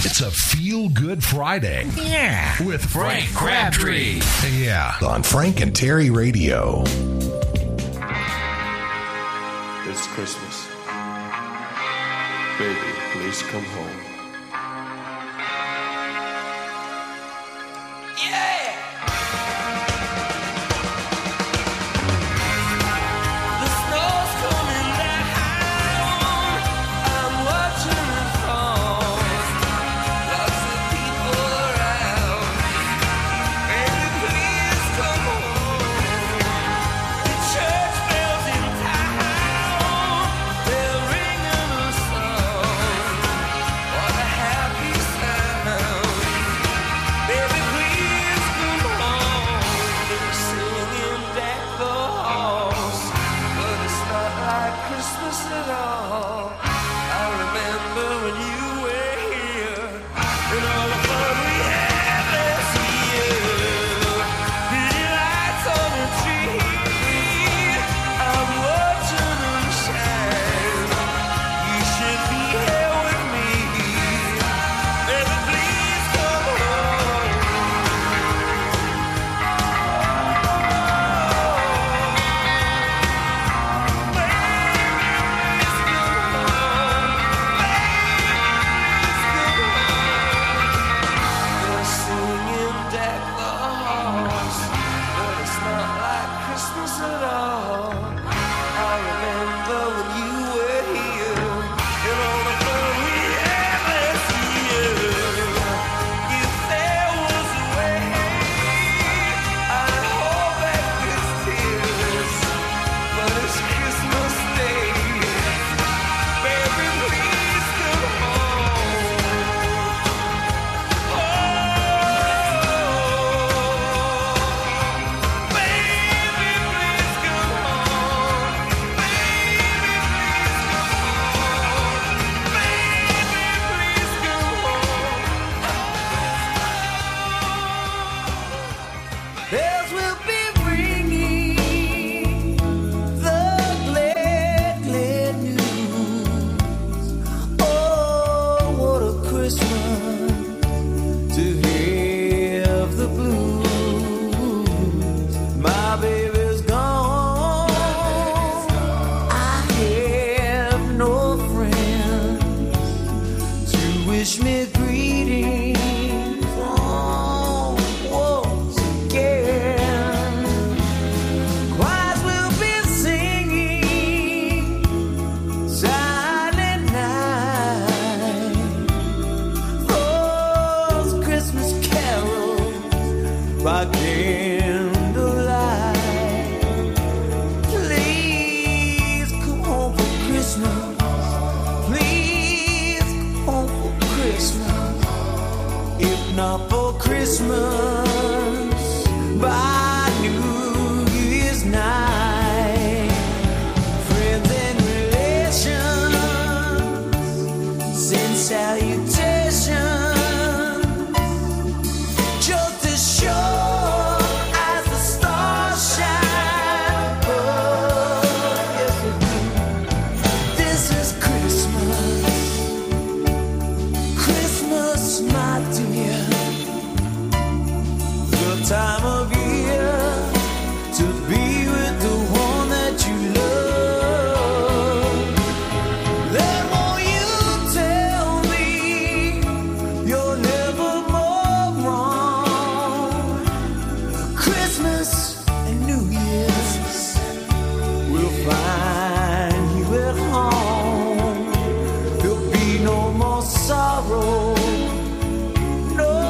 It's a feel-good Friday. Yeah. With Frank Crabtree. Yeah. On Frank and Terry Radio. It's Christmas. Baby, please come home. Sorrow, no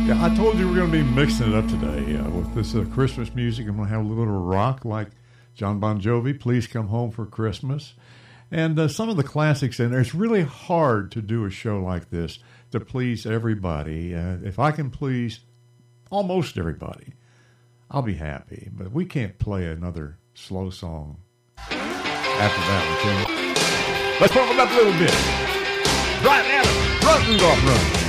Yeah, I told you we're going to be mixing it up today with this Christmas music. I'm going to have a little rock like John Bon Jovi, Please Come Home for Christmas. And some of the classics in there. It's really hard to do a show like this to please everybody. If I can please almost everybody, I'll be happy. But we can't play another slow song after that one, can we? Let's pump it up a little bit. Brian Adams, Run, Rudolph, Run.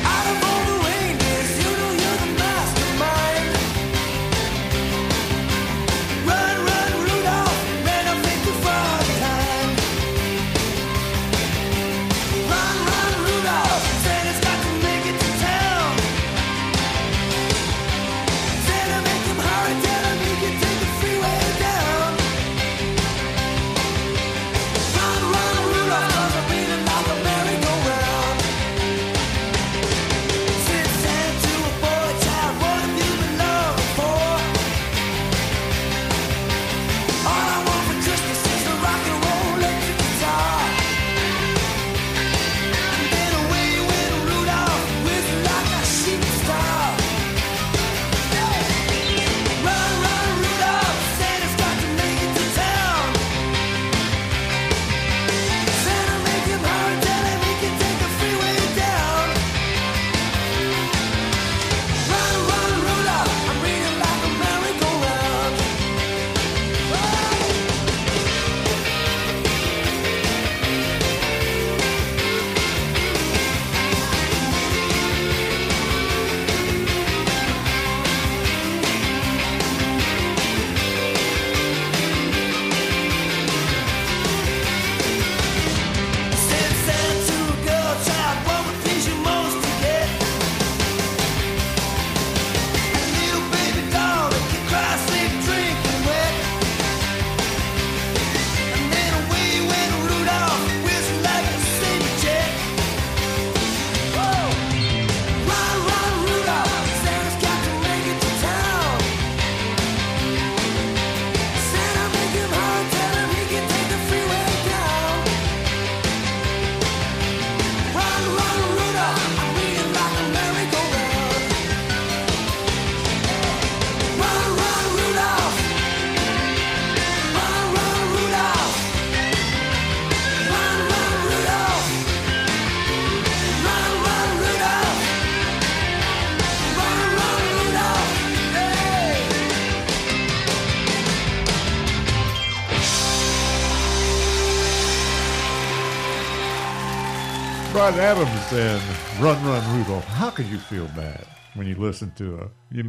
Brian Adams and Run, Run, Rudolph. How could you feel bad when you listen to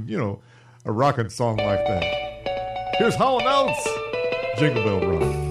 a rocking song like that? Here's Hall & Oates, Jingle Bell Run.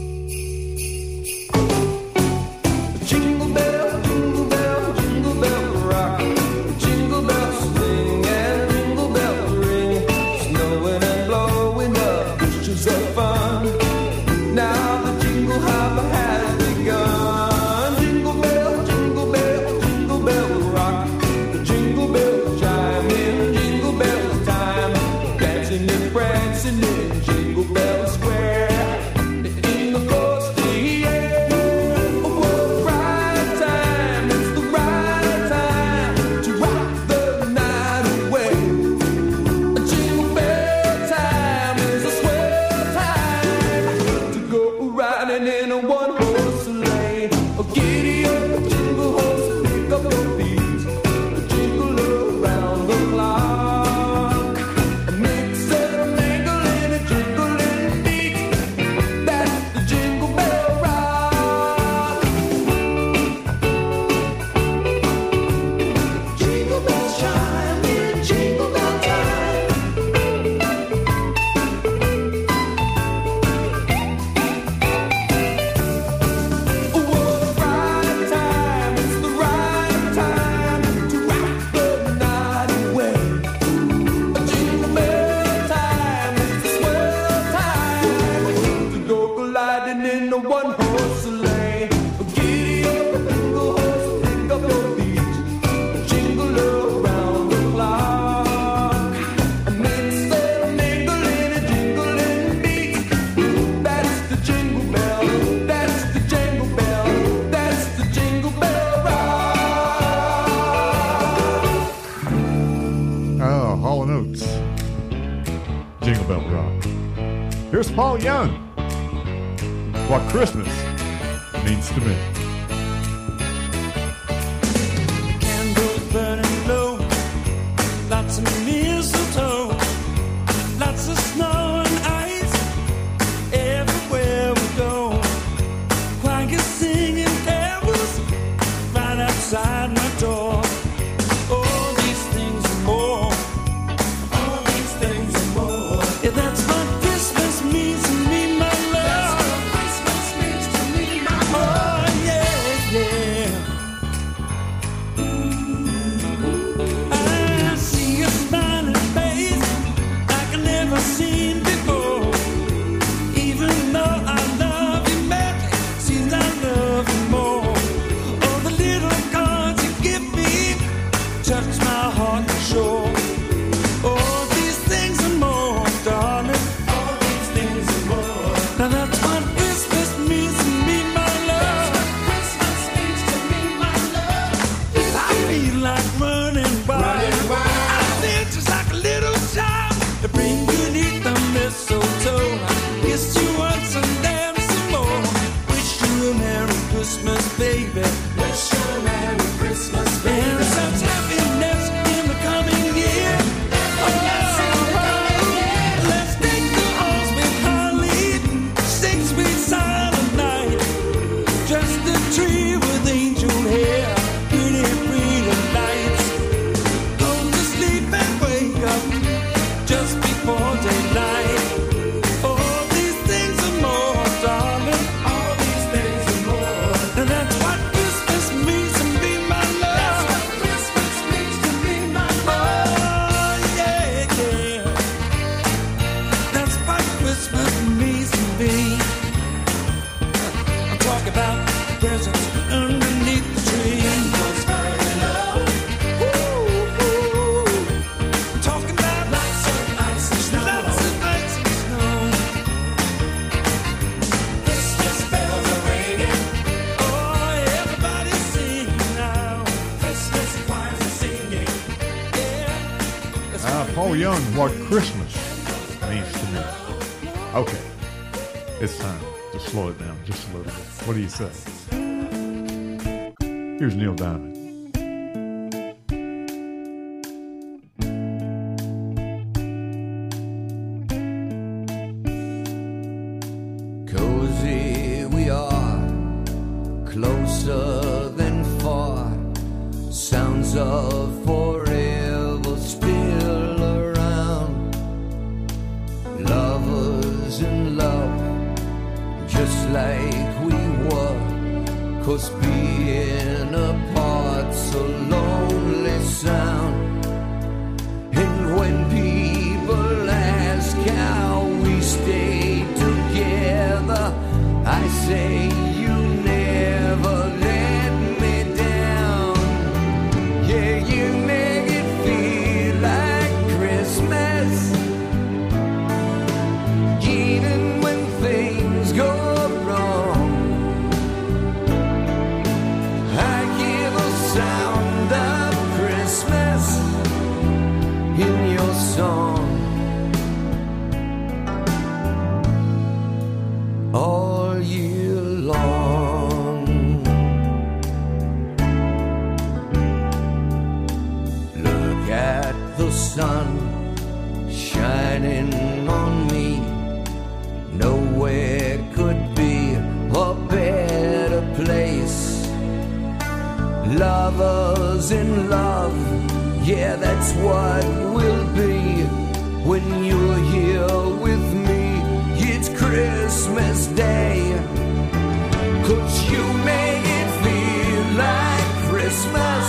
Jingle bell, jingle bell, jingle bell rock. Jingle bells swing and jingle bells ring. Snowing and blowing up bushes of fun. Now the jingle hop has begun. Jingle bell, jingle bell, jingle bell rock. The jingle bells chime in jingle bell time. Dancing and prancing in Jingle Bell Square. In the frosty air. Oh, what right time, it's the right time to rock the night away. Jingle bell time is a swell time to go riding in a one-horse sleigh. Oh, giddy up, jingle horse, pick up your feet, jingle around the clock. Mix and mingle in a jingling beat. That's the Jingle Bell Rock. Jingle bells chime in Jingle Bell time. What right time, it's the right time to rock the night away. Jingle bell time, it's a swell time to go gliding in a one-horse sleigh. Giddy up, jingle horse, pick up your feet, jingle around the clock. Mix and mingle in a jingling beat. That's the Jingle Bell, that's the Jingle Bell, that's the Jingle Bell Rock. Here's Paul Young. What Christmas means to me. Candles burning low, lots of mistletoe, lots of snow and ice everywhere we go. Choir singing carols right outside my door. All these things and more. All these things and more. Yeah, that's what Christmas means to me, my love. That's what Christmas means to me, my love. Oh, yeah, yeah. I see a smiling face like I never seen before. Even though I love you madly, seems I love you more. Oh, the little cards you give me touch my heart for sure. All these things and more, darling. All these things and more. Now that's what Christmas means to me, my love. That's what Christmas means to me, my love. I feel like running wild. I feel just like a little child. To bring you neath the mistletoe. Kiss you once and then some more. Wish you a Merry Christmas, baby. Wish you a Merry Christmas, baby. And such happiness in the coming year. Let's take the halls with holly. Sing sweet silent night. Just a tree with angel hair. Pretty, pretty lights. Go to sleep and wake up just before daylight. All these things and more, darling. All these things and more. And that's what Christmas means to me, my love. That's what Christmas means to me, my love. Oh, yeah, yeah. That's what Christmas means to me. I'm talking about presents underneath the tree. Ooh. Talking about lots of ice and snow. Lots of ice and snow. Christmas bells are ringing. Oh, everybody's singing now. Christmas choirs are singing. Yeah. Paul Young, What Christmas means to me. Okay, it's time to slow it down just a little bit. What do you say? Here's Neil Diamond. Cozy we are, closer than far. Sounds of forever still around. Lovers in love, just like we were. 'Cause being apart's a lonely sound. And when people ask how we stay together, I say you never let me down. Yeah, you make it feel like Christmas, even when things go wrong. I hear the sound of Christmas in your song. All year long. Look at the sun shining on me. Nowhere could be a better place. Lovers in love, yeah, that's what we'll be when you're here with me. It's Christmas Day, 'cause you make it feel like Christmas,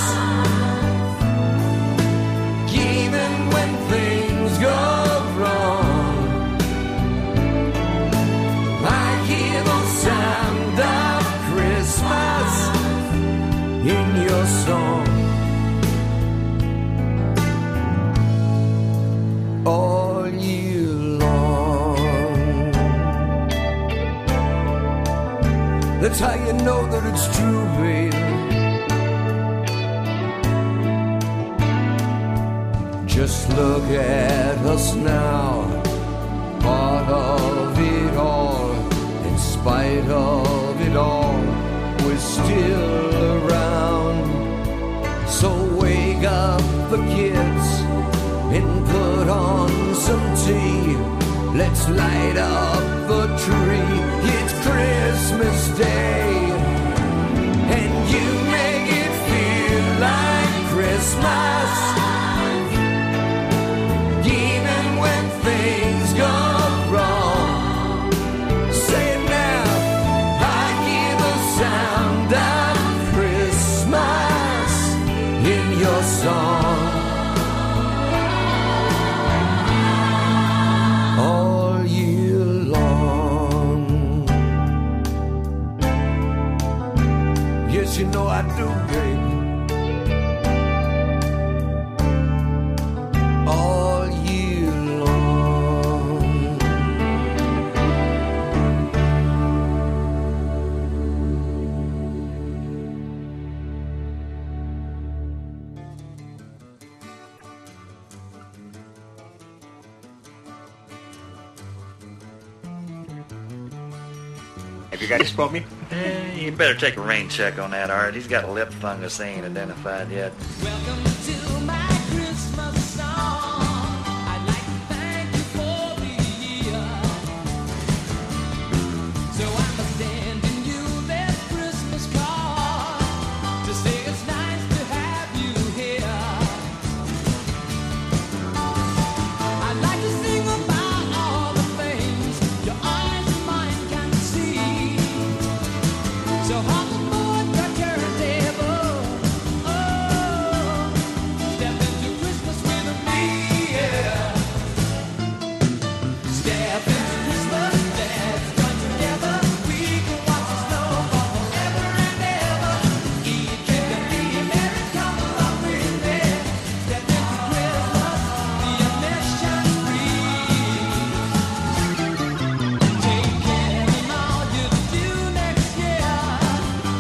even when things go wrong. I hear the sound of Christmas in your song. All year long. That's how you know that it's true, baby. Just look at us now, part of spite of it all, we're still around. So wake up the kids and put on some tea. Let's light up the tree. It's Christmas Day, and you make it feel like Christmas. Even when things go wrong, say it now. I hear the sound of Christmas in your song. All year long. Yes, you know I do, baby. All year long. Have you got this for me? You better take a rain check on that, Art. He's got a lip fungus they ain't identified yet. Welcome to my Christmas song. I'd like to thank you for the year. So I'm sending you this Christmas card to say it's nice to have you here. I'd like to sing about all the things your eyes and mine can see. So hop aboard the turntable. Oh, step into Christmas with me, yeah. Step into Christmas, let's join together. We can watch the snow fall forever and ever. Eat cake and be merry, come along with me. Step into Christmas, be a mission free. Take care of all you do next year.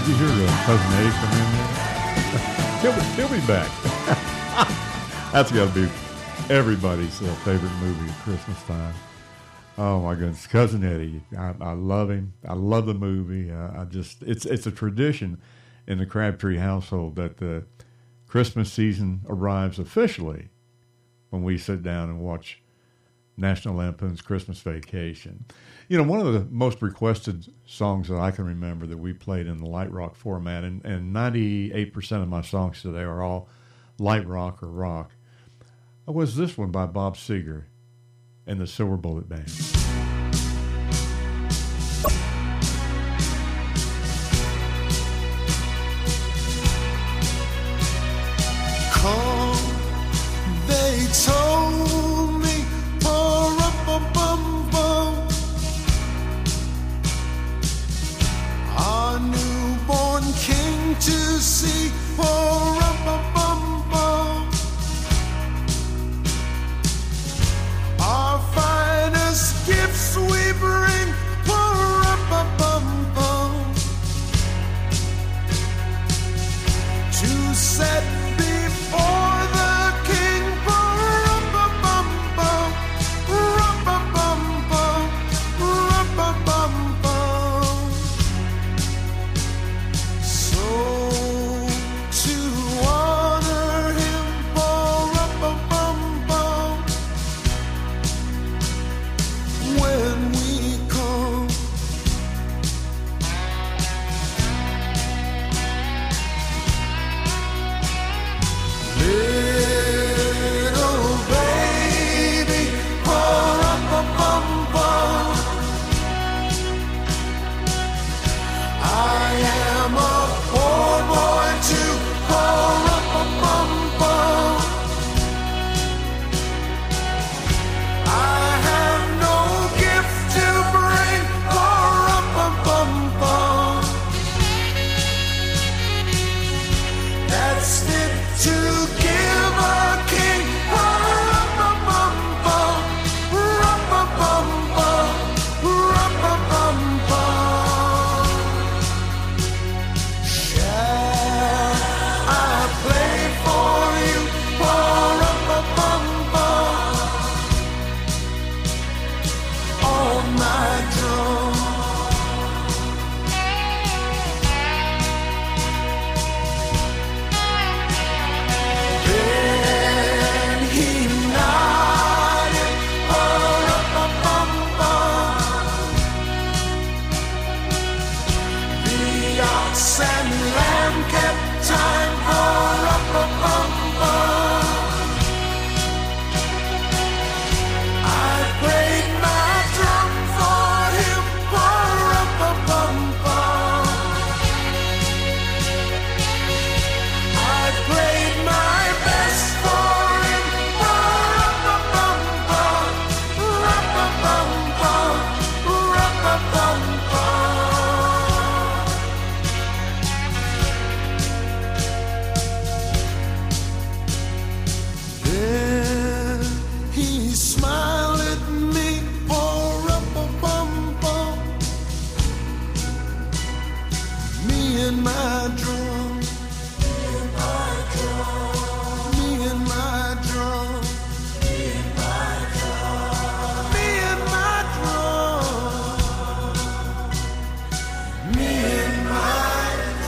Did you hear Cousin Eddie come in there? he'll be back. That's got to be everybody's favorite movie at Christmas time. Oh my goodness, Cousin Eddie! I love him. I love the movie. It's a tradition in the Crabtree household that the Christmas season arrives officially when we sit down and watch National Lampoon's Christmas Vacation. You know, one of the most requested songs that I can remember that we played in the light rock format, and 98% of my songs today are all light rock or rock, was this one by Bob Seger and the Silver Bullet Band. Come, they told me, bum, our newborn king to see, bum. Our finest gifts we bring, to set before the king, so to honor him, when we come. Little baby, I am a poor boy too, I have no gift to bring, that's fit to give a king, shall I play for you, on my drum? Then he nodded, the ox and lamb kept time, I played my drum for him, I played my best for him, then he smiled at me, me and my drum, me and my drum, me and my drum, me and my drum, me and my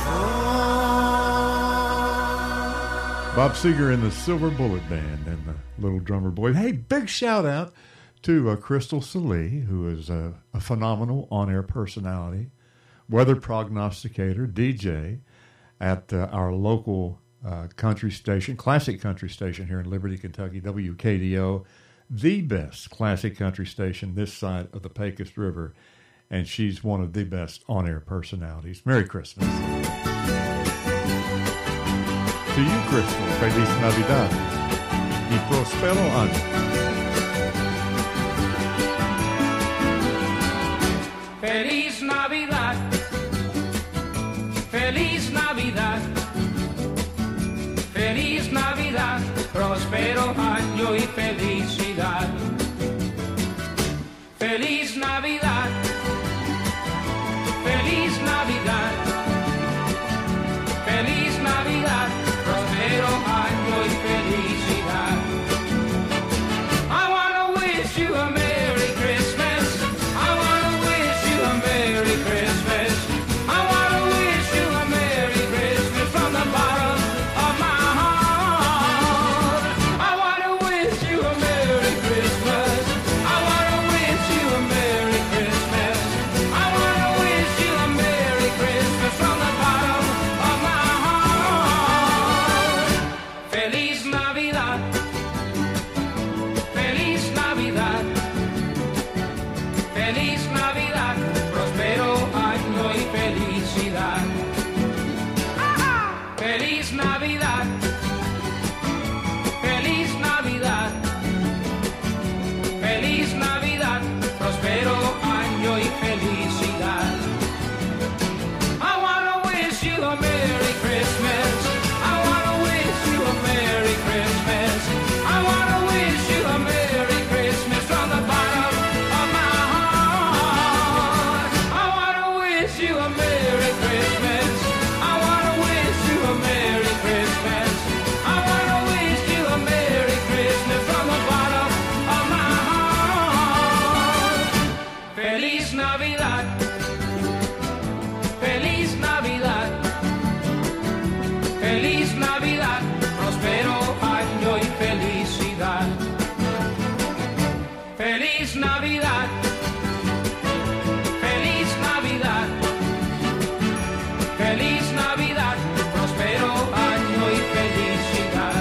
drum. Bob Seger and the Silver Bullet Band and the Little Drummer Boy. Hey, big shout out to Crystal Salee, who is a phenomenal on-air personality, weather prognosticator, DJ at our local country station, classic country station here in Liberty, Kentucky, WKDO, the best classic country station this side of the Pecos River, and she's one of the best on-air personalities. Merry Christmas. To you, Crystal, Feliz Navidad y Prospero Año. Feliz Navidad, Feliz Navidad, Feliz Navidad, próspero año y felicidad. Feliz Navidad, Feliz Navidad, Feliz Navidad, próspero año y felicidad. Feliz Navidad, feliz Navidad, feliz Navidad, próspero año y felicidad. I wanna wish you a Merry Christmas. I wanna wish you a Merry Christmas. I wanna wish you a Merry Christmas from the bottom of my heart. I wanna wish you a Merry Christmas. I wanna wish you a Merry Christmas. I wanna wish you a Merry Christmas from the bottom of my heart. Feliz Navidad. Feliz Navidad. Feliz Navidad. Próspero año y felicidad. Feliz Navidad. Feliz Navidad. Feliz Navidad. Próspero año y felicidad.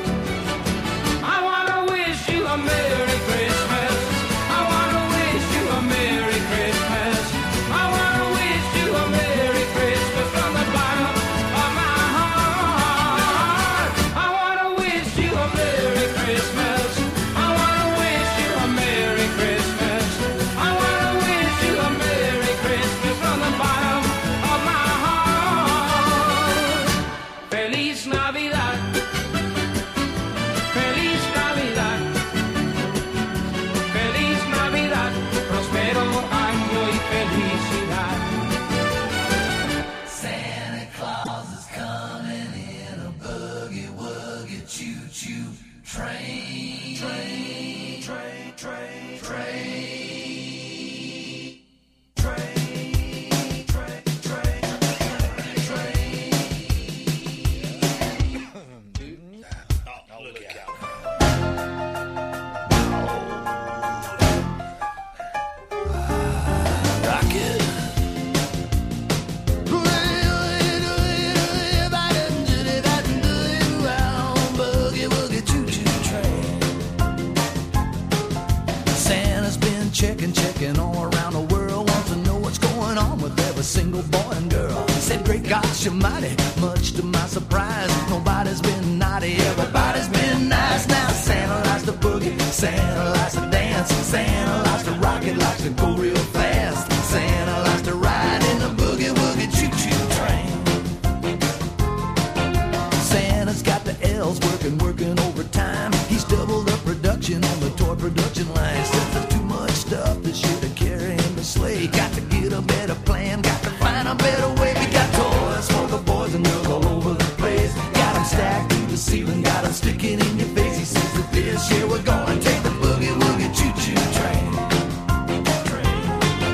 I wanna wish you a Merry Christmas. I wanna wish you a Merry Christmas. I wanna wish you a Merry Christmas from the bottom of my heart. I wanna wish you a Merry Christmas. I wanna wish you a Merry Christmas. I wanna wish you a Merry Christmas from the bottom of my heart. Feliz Navidad. Feliz Navidad. Feliz Navidad. Próspero año y felicidad. Santa Claus is coming in a boogie woogie choo choo train. Train, train, train, train. Checking all around the world, wants to know what's going on with every single boy and girl. Said, great gosh almighty, much to my surprise, nobody's been naughty, everybody's been nice. Now Santa likes to boogie, Santa likes to dance, Santa likes to rock it, likes to go real fast. Santa likes to ride in the boogie woogie choo-choo train. Santa's got the elves working overtime. He's doubled up production on the toy production line. Says there's too much stuff this year to carry in the sleigh. Got to get a better plan, got to find a better way. We got toys for the boys and girls all over the place. Got them stacked to the ceiling, got them sticking in your face. He says that this year we're gonna take the boogie woogie choo-choo train.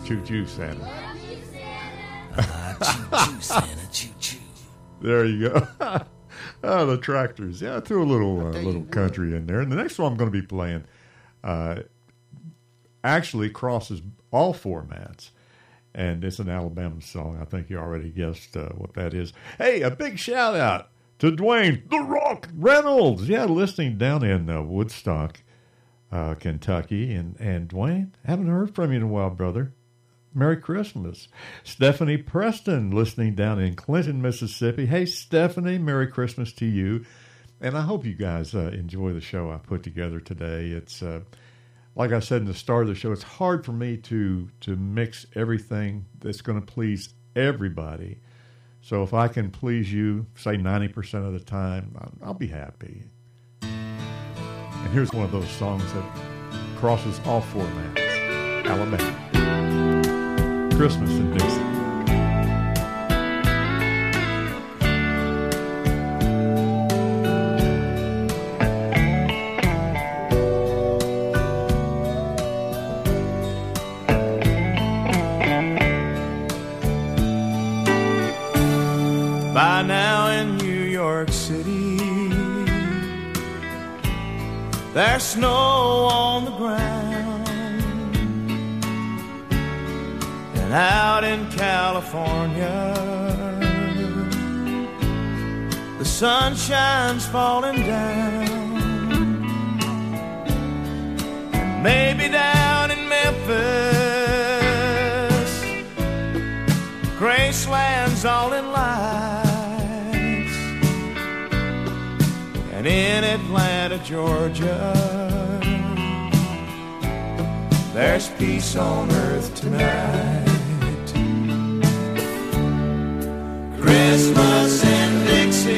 Choo-choo, Santa. Choo-choo, Santa, choo-choo. There you go. Oh, the Tractors. Yeah, I threw a little country in there. And the next one I'm going to be playing actually crosses all formats. And it's an Alabama song. I think you already guessed what that is. Hey, a big shout out to Dwayne "The Rock" Reynolds. Yeah, listening down in Woodstock, Kentucky. And Dwayne, haven't heard from you in a while, brother. Merry Christmas. Stephanie Preston, listening down in Clinton, Mississippi. Hey, Stephanie, Merry Christmas to you. And I hope you guys enjoy the show I put together today. It's, like I said in the start of the show, it's hard for me to mix everything that's going to please everybody. So if I can please you, say 90% of the time, I'll be happy. And here's one of those songs that crosses all formats. Alabama. Christmas in Dixie. By now in New York City, there's snow on the ground. And out in California, the sunshine's falling down. And maybe down in Memphis, Graceland's all in lights. And in Atlanta, Georgia, there's peace on earth tonight. Christmas in Dixie,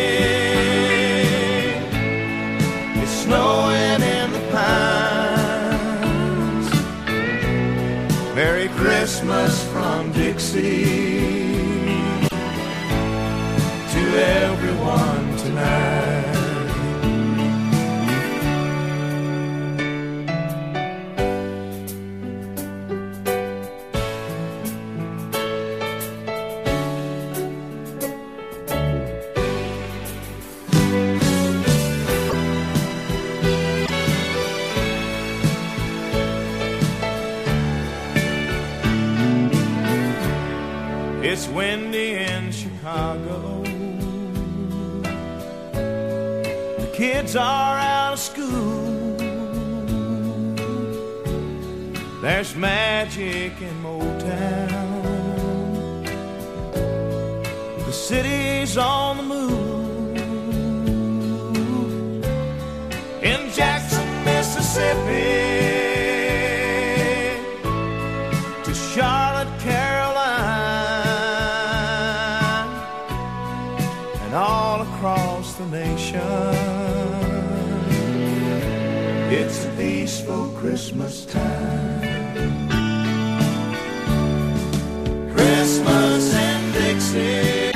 it's snowing in the pines. Merry Christmas from Dixie to everyone tonight. It's windy in Chicago. The kids are out of school. There's magic in Motown. The city's on the move. In Jackson, Mississippi, to Charlotte, Carolina, all across the nation, it's a peaceful Christmas time. Christmas in Dixie,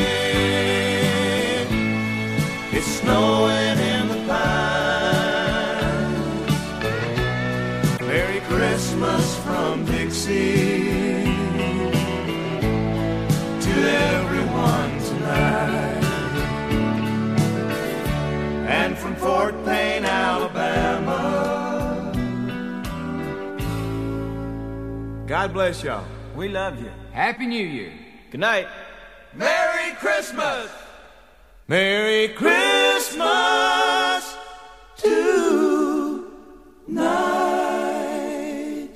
it's snowing in the pines. Merry Christmas from Dixie to everyone tonight. And from Fort Payne, Alabama, God bless y'all. We love you. Happy New Year. Good night. Merry Christmas! Merry Christmas tonight.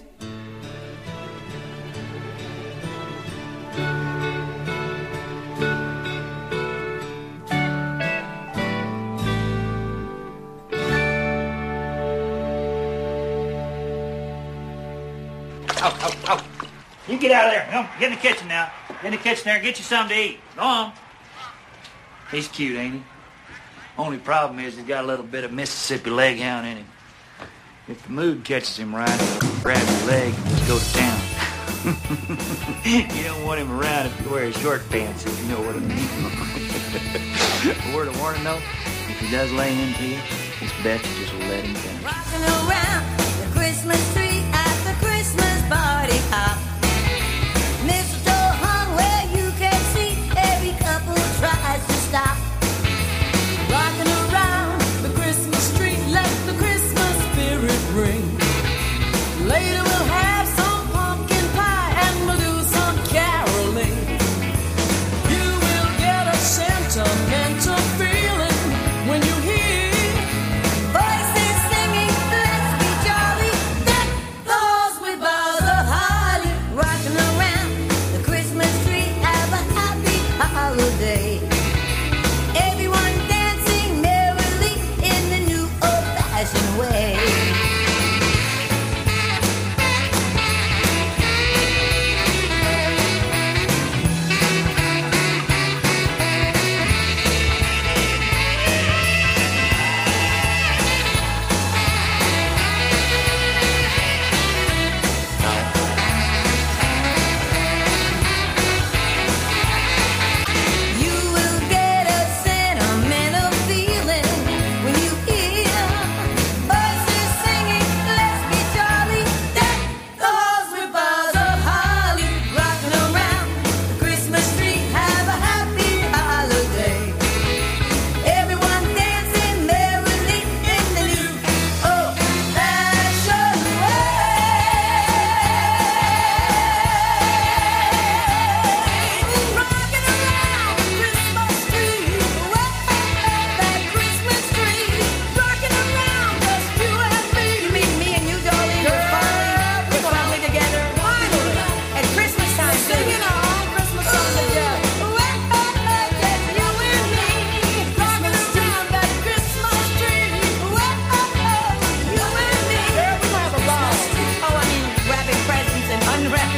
Oh. You get out of there. Come, get in the kitchen now. Get in the kitchen there. Get you something to eat. Go on. He's cute, ain't he? Only problem is he's got a little bit of Mississippi leghound in him. If the mood catches him right, he'll grab your leg and just go to town. You don't want him around if you wear his short pants, if you know what I mean. A word of warning, though, if he does lay into you, it's best you just let him finish. Rocking around the Christmas tree at the Christmas party hop.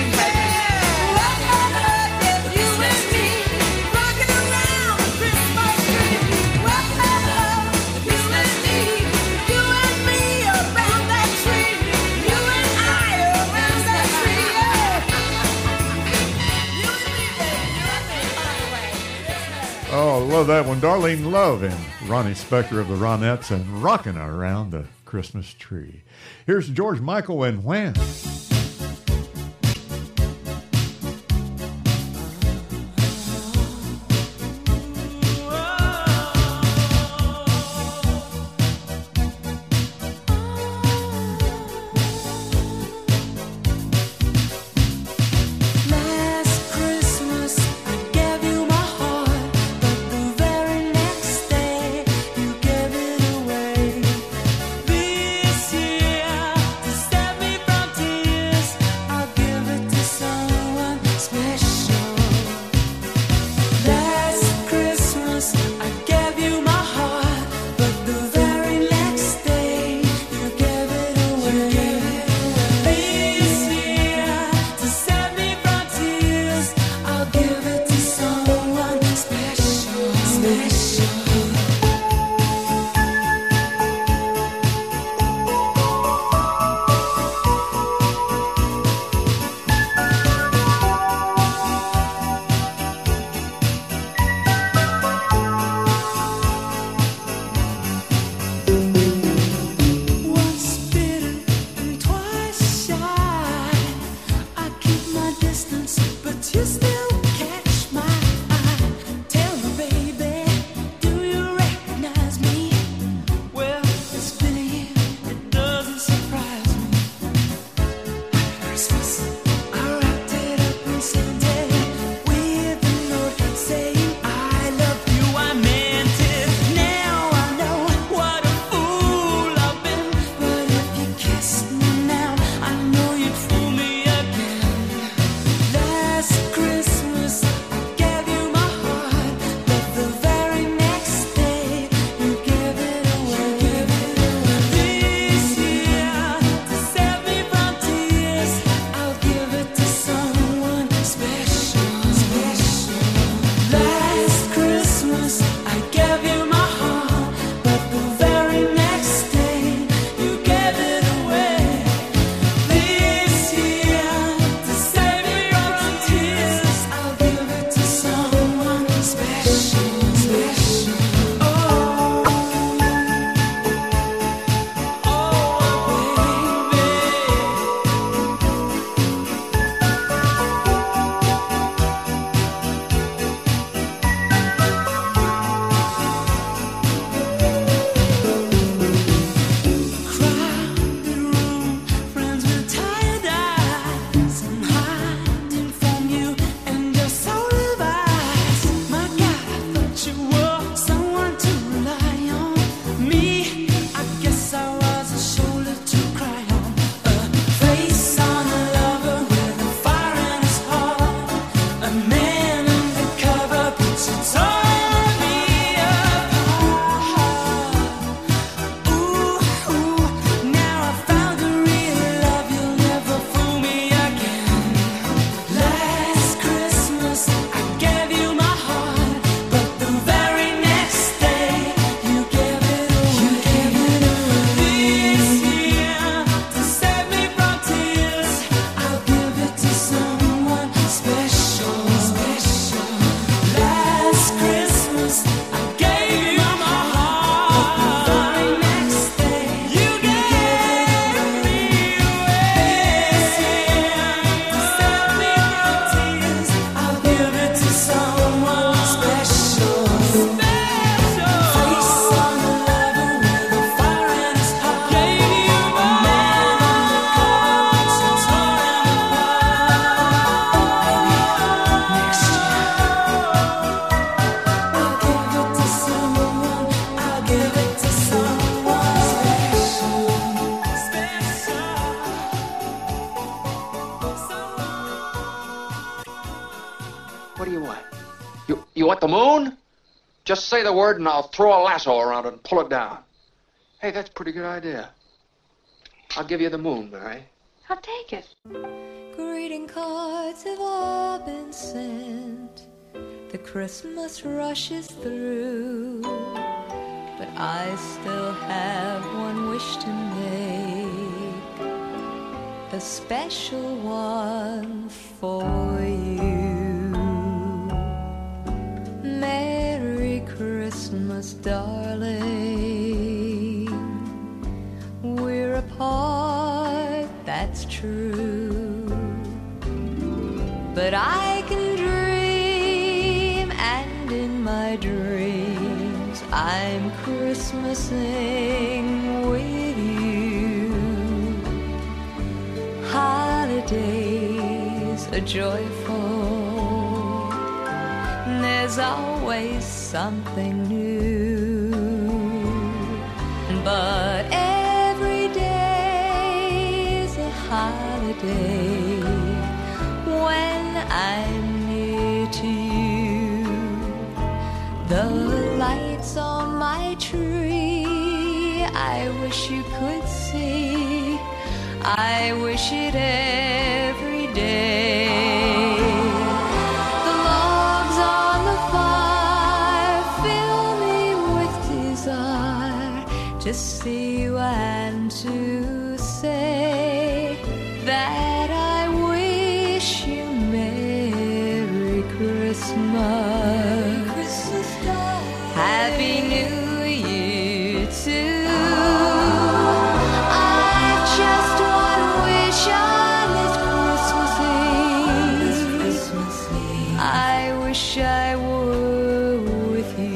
Oh, love that one. Darlene Love and Ronnie Spector of the Ronettes and Rockin' Around the Christmas Tree. Here's George Michael and When. This year, to save me from tears, What do you want? You want the moon? Just say the word and I'll throw a lasso around it and pull it down. Hey, that's a pretty good idea. I'll give you the moon, Mary. I'll take it. Greeting cards have all been sent. The Christmas rushes through. But I still have one wish to make. A special one for you. Merry Christmas, darling. We're apart, that's true. But I can dream, and in my dreams I'm Christmasing with you. Holidays are joyful. There's always something new. But every day's a holiday when I'm near to you. The lights on my tree, I wish you could see. I wish it every day. The logs on the fire fill me with desire to see you and to say that I wish you Merry Christmas. Happy New Year too. I've just one wish on this Christmas Eve. I wish I were with you.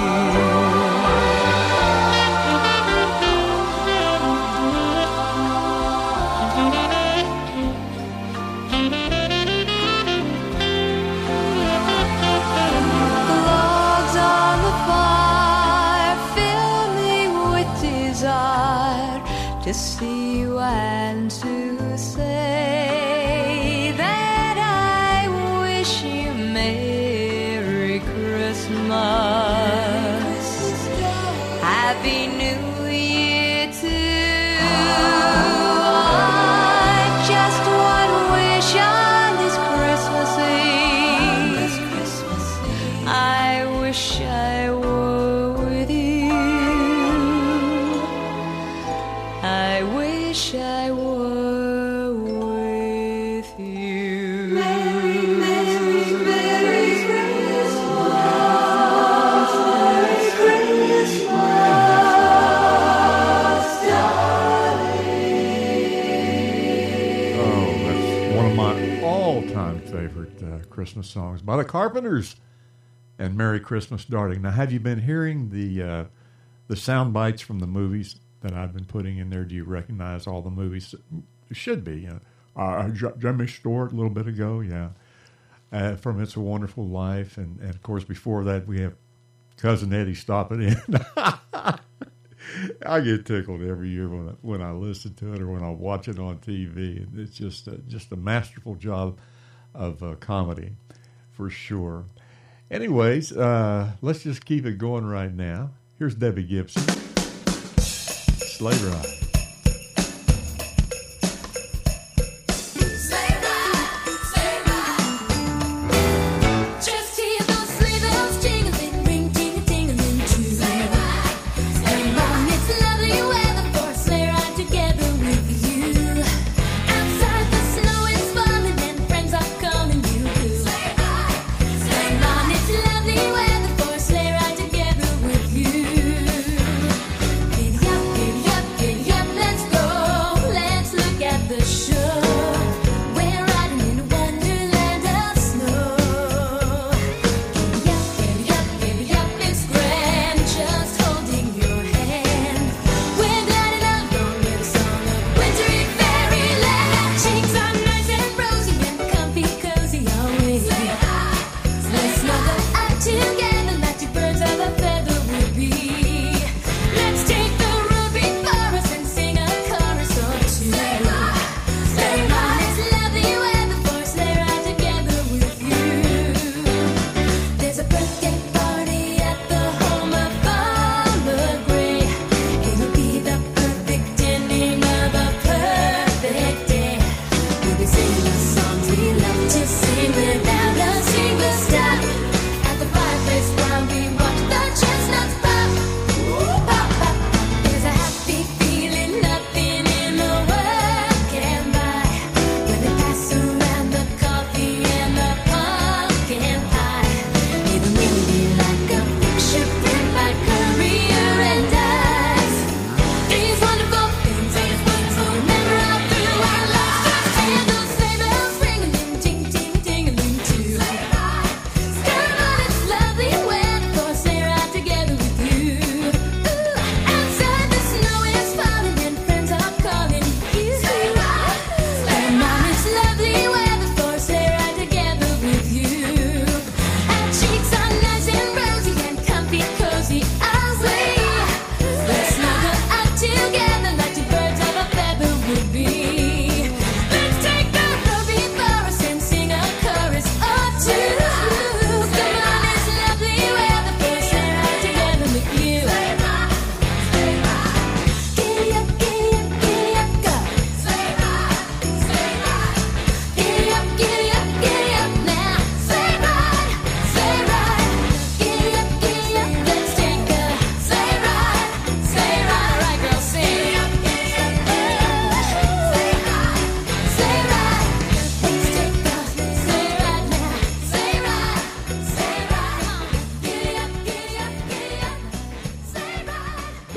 To see you and to say that I wish you Merry Christmas. Happy New Year too. I've just one wish on this Christmas Eve. I wish I were with you. I wish I were with you. Merry, Merry, Merry Christmas. Merry Christmas, darling. Oh, that's one of my all-time favorite Christmas songs by the Carpenters. And Merry Christmas, darling. Now, have you been hearing the sound bites from the movies that I've been putting in there? Do you recognize all the movies? It should be. Jimmy Stewart a little bit ago, yeah. From It's a Wonderful Life. And, of course, before that, we have Cousin Eddie stopping in. I get tickled every year when I listen to it or when I watch it on TV. It's just a masterful job of comedy, for sure. Anyways, let's just keep it going right now. Here's Debbie Gibson. Sleigh Ride. Giddy up,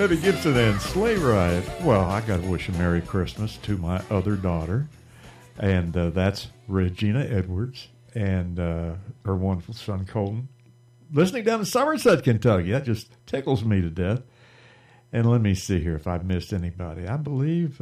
Debbie Gibson and Sleigh Ride. Well, I got to wish a Merry Christmas to my other daughter, and that's Regina Edwards and her wonderful son Colton. Listening down in Somerset, Kentucky. That just tickles me to death. And let me see here if I've missed anybody. I believe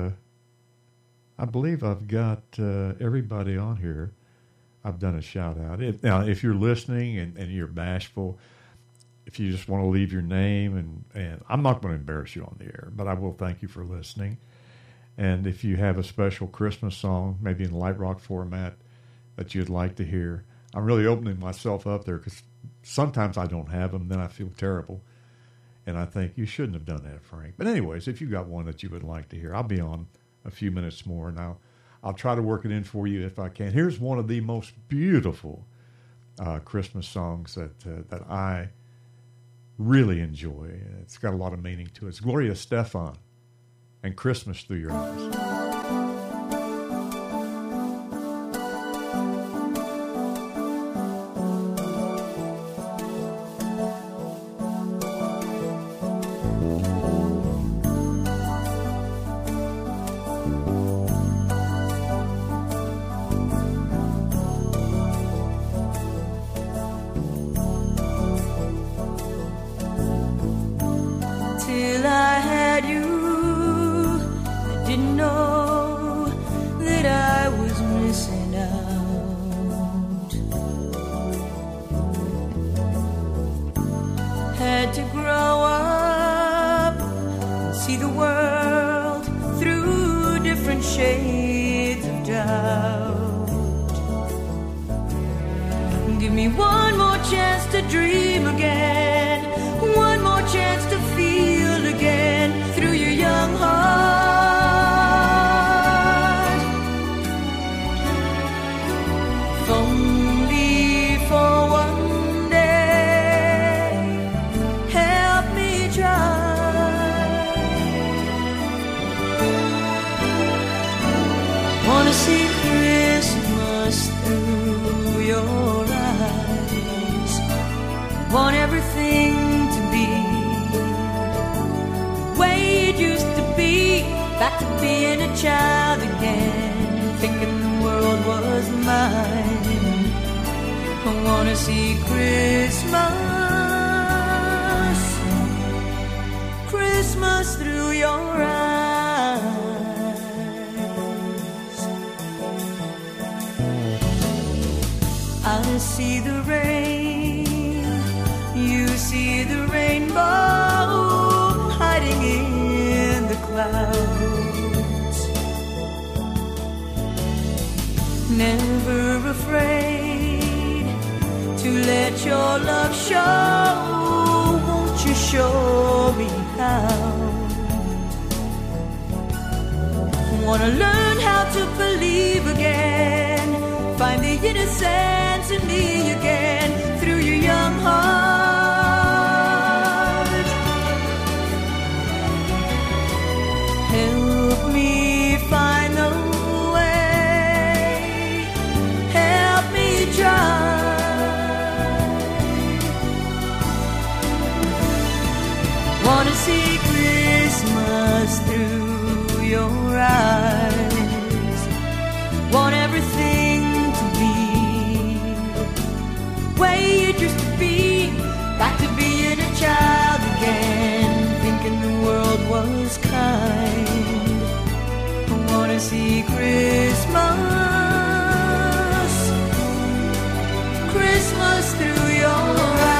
I've got everybody on here. I've done a shout out. Now, if you're listening and you're bashful, if you just want to leave your name, and I'm not going to embarrass you on the air, but I will thank you for listening. And if you have a special Christmas song, maybe in light rock format, that you'd like to hear, I'm really opening myself up there because sometimes I don't have them, then I feel terrible. And I think you shouldn't have done that, Frank. But anyways, if you got one that you would like to hear, I'll be on a few minutes more, and I'll try to work it in for you if I can. Here's one of the most beautiful Christmas songs that I really enjoy. It's got a lot of meaning to it. It's Gloria Estefan and Christmas Through Your Eyes. Till I had you, I didn't know that I was missing out. Had to grow up and see the world through different shades of doubt. Give me one more chance to dream again, one more chance to feel again through your young heart. If only for one day, help me try. Wanna see Christmas through your eyes. Want everything to be the way it used to be. Back to being a child again, thinking the world was mine. I wanna see Christmas, Christmas through your eyes. I see the rain, you see the rainbow hiding in the clouds. Never afraid to let your love show. Won't you show me how? Wanna learn how to believe again, find the innocence in me again through your young heart. Help me find the way, help me try. Wanna see Christmas through your eyes. Want everything to be the way it used to be. Back to being a child again, thinking the world was kind. I wanna see Christmas, Christmas through your eyes.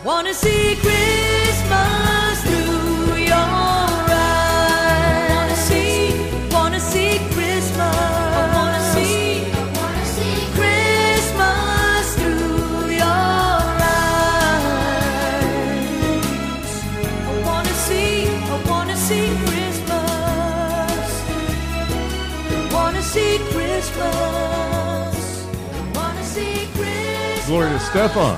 Wanna see Christmas through your eyes. Wanna see Christmas. I wanna see Christmas through your eyes. I wanna see Christmas. Wanna see Christmas. Wanna see Christmas. Gloria Stefan.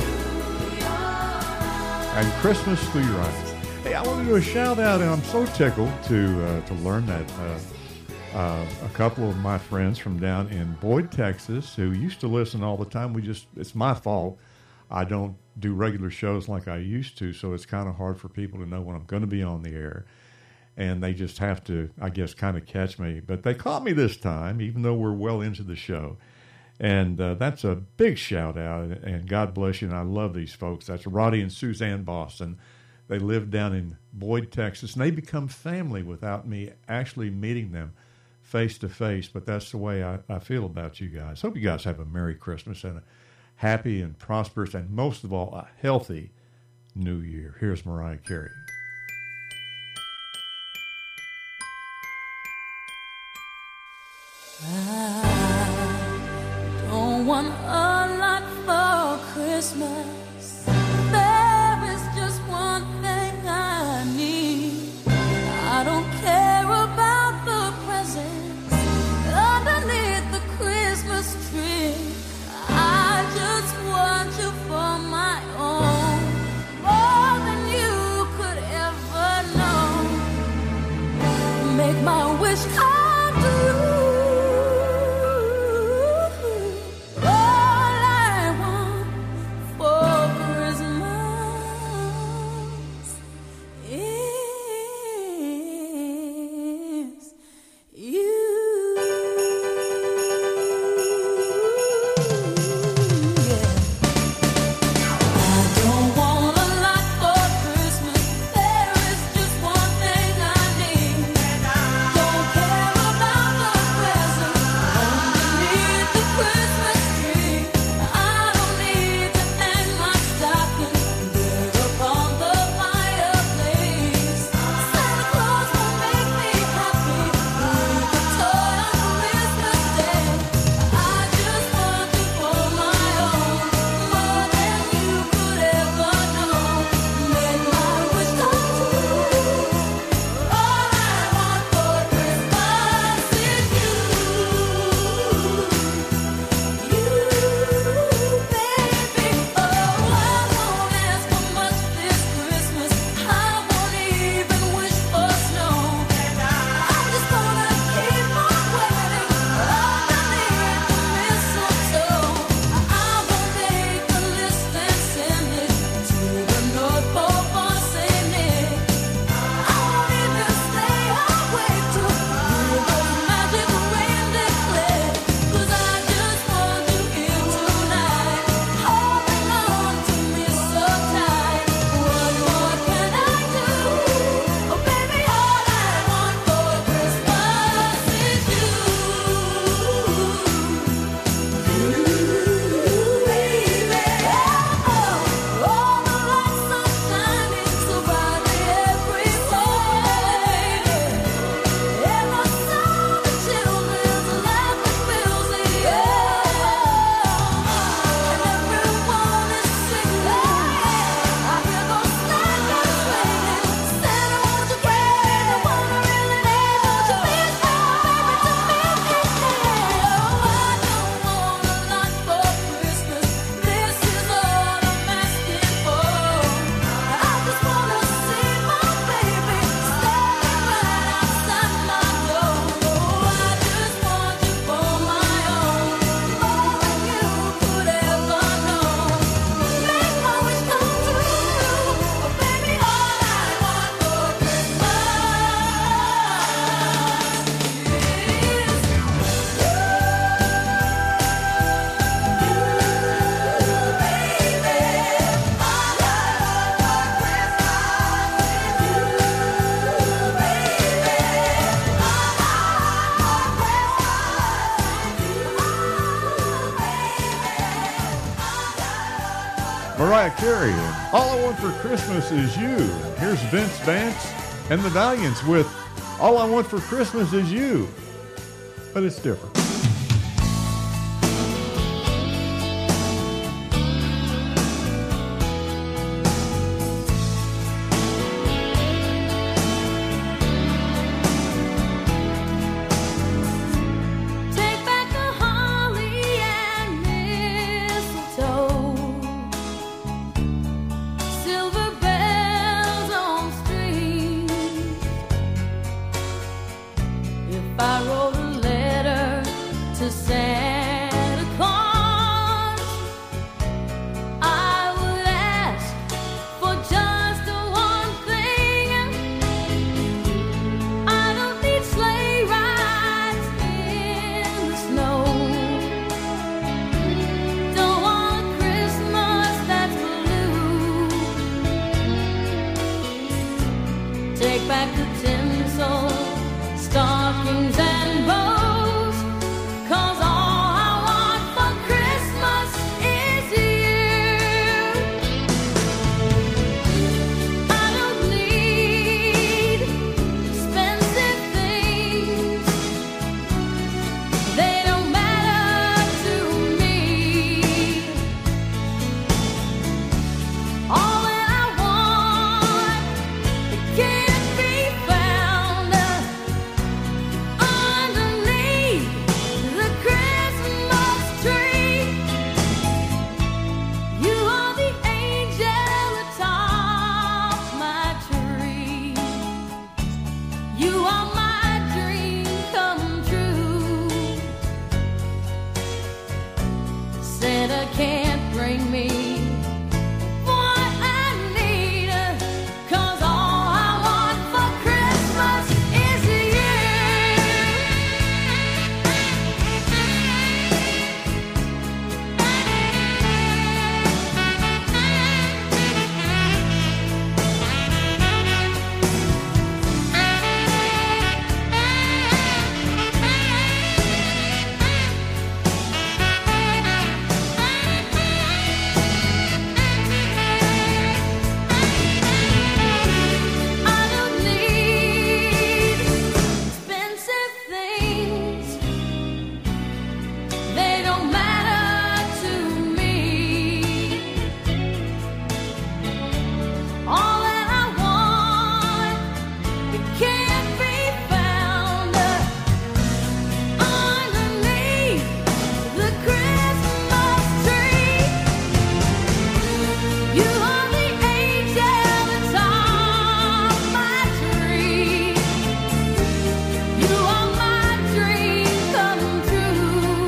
And Christmas Through Your Eyes. Hey, I want to do a shout out, and I'm so tickled to learn that a couple of my friends from down in Boyd, Texas, who used to listen all the time. It's my fault. I don't do regular shows like I used to, so it's kind of hard for people to know when I'm going to be on the air. And they just have to, I guess, kind of catch me. But they caught me this time, even though we're well into the show. And that's a big shout out, and God bless you, and I love these folks. That's Roddy and Suzanne Boston. They live down in Boyd, Texas, and they become family without me actually meeting them face to face, but that's the way I feel about you guys. Hope you guys have a Merry Christmas and a happy and prosperous, and most of all, a healthy New Year. Here's Mariah Carey. Don't want a lot for Christmas. There is just one thing I need. I don't care about the presents underneath the Christmas tree. I just want you for my own, more than you could ever know. Make my wish come true. Oh Terry. And All I Want for Christmas Is You. Here's Vince Vance and the Valiants with All I Want for Christmas Is You. But it's different. Take back the holly and mistletoe, silver bells on strings. If I wrote a letter to Santa Claus, I would ask for just one thing. I don't need sleigh rides in the snow. Don't want a Christmas that's blue. Take back the tinsel, stockings and bows, 'cause all I want for Christmas is you. I don't need expensive things, they don't matter to me. All that I want, it can't be found underneath the Christmas tree. You are the angel atop my tree. You are my dream come true. Santa can't bring me what I need, 'cause all I want for Christmas is you. I don't need expensive things, they don't matter to me. All that I want, it can't be found underneath the Christmas tree. You are the angel atop my tree. You are my dream come true.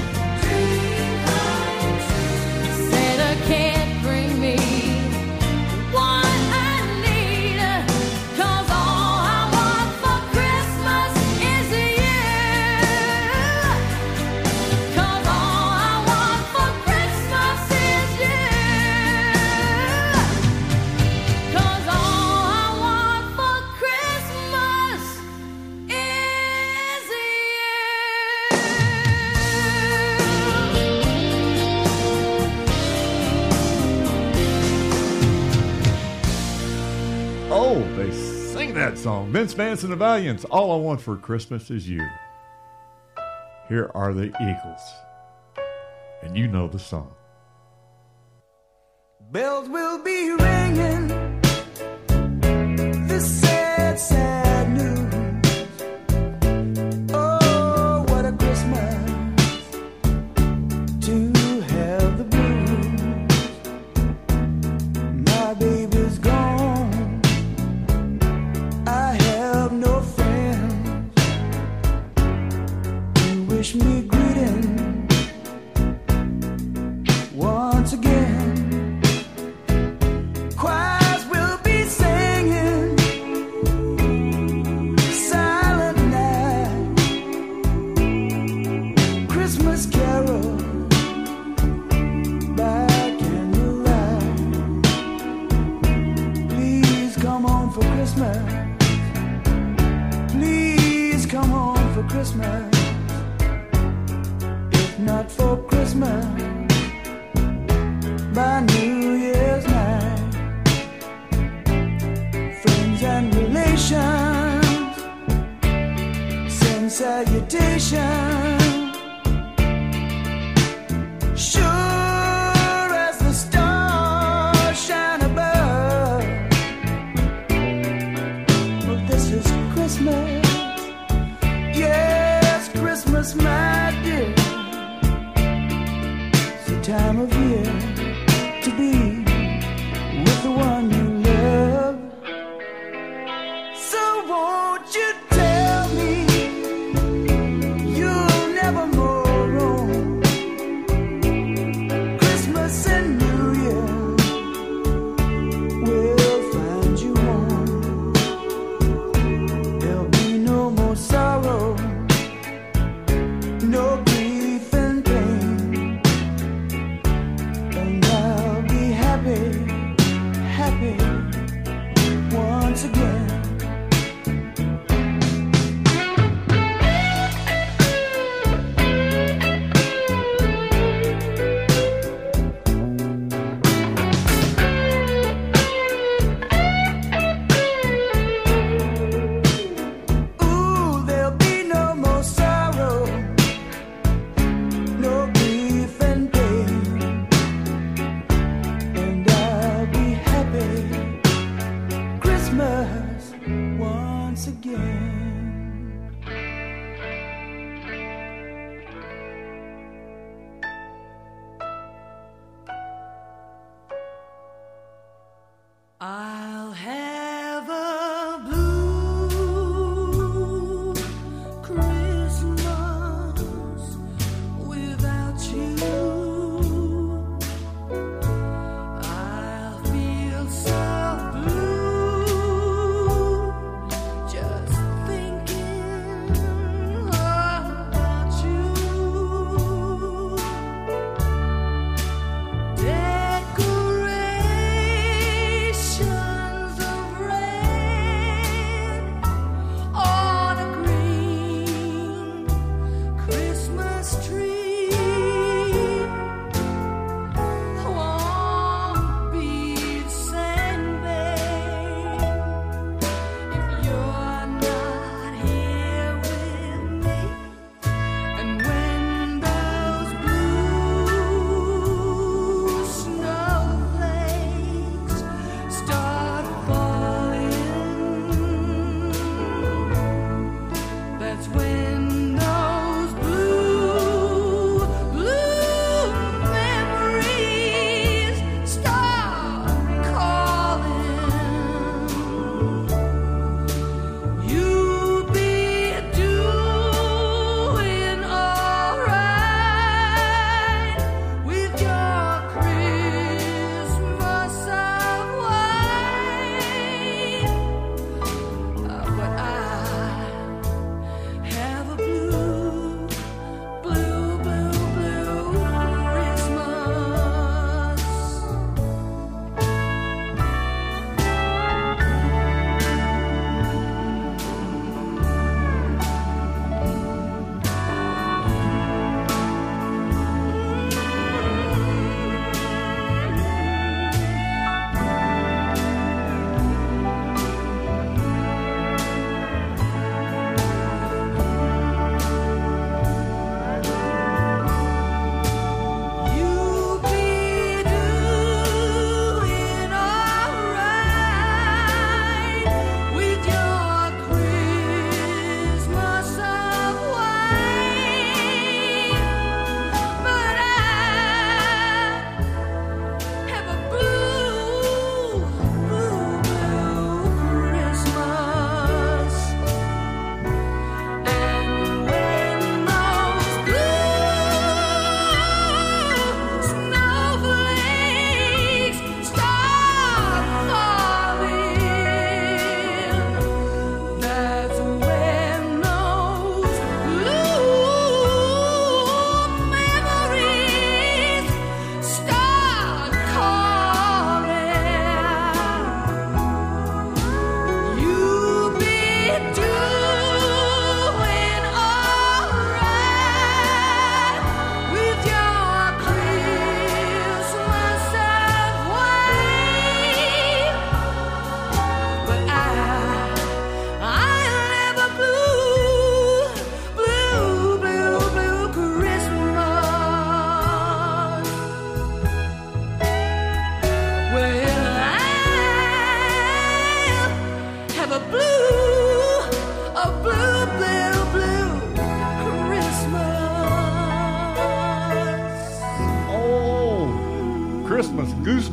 Santa can't bring me what I need, 'cause all I want for Christmas is you. 'Cause all I want for Christmas is you. 'Cause all I want for Christmas is Oh, they sing that song. Vince Vance and the Valiants. All I Want for Christmas Is You. Here are the Eagles. And you know the song. Bells will be ringing. This sad, sad news. Oh, what a Christmas to have the blues. My baby's gone. I have no friends to wish me greeting once again. Choirs will be singing Silent Night, Christmas carol by candlelight. Please come home for Christmas. Please come home for Christmas. If not for Christmas, by New Year's salutation. Sure as the stars shine above. Well, this is Christmas. Yes, Christmas, my dear. It's the time of year to be with the one you love. So won't you tell me you'll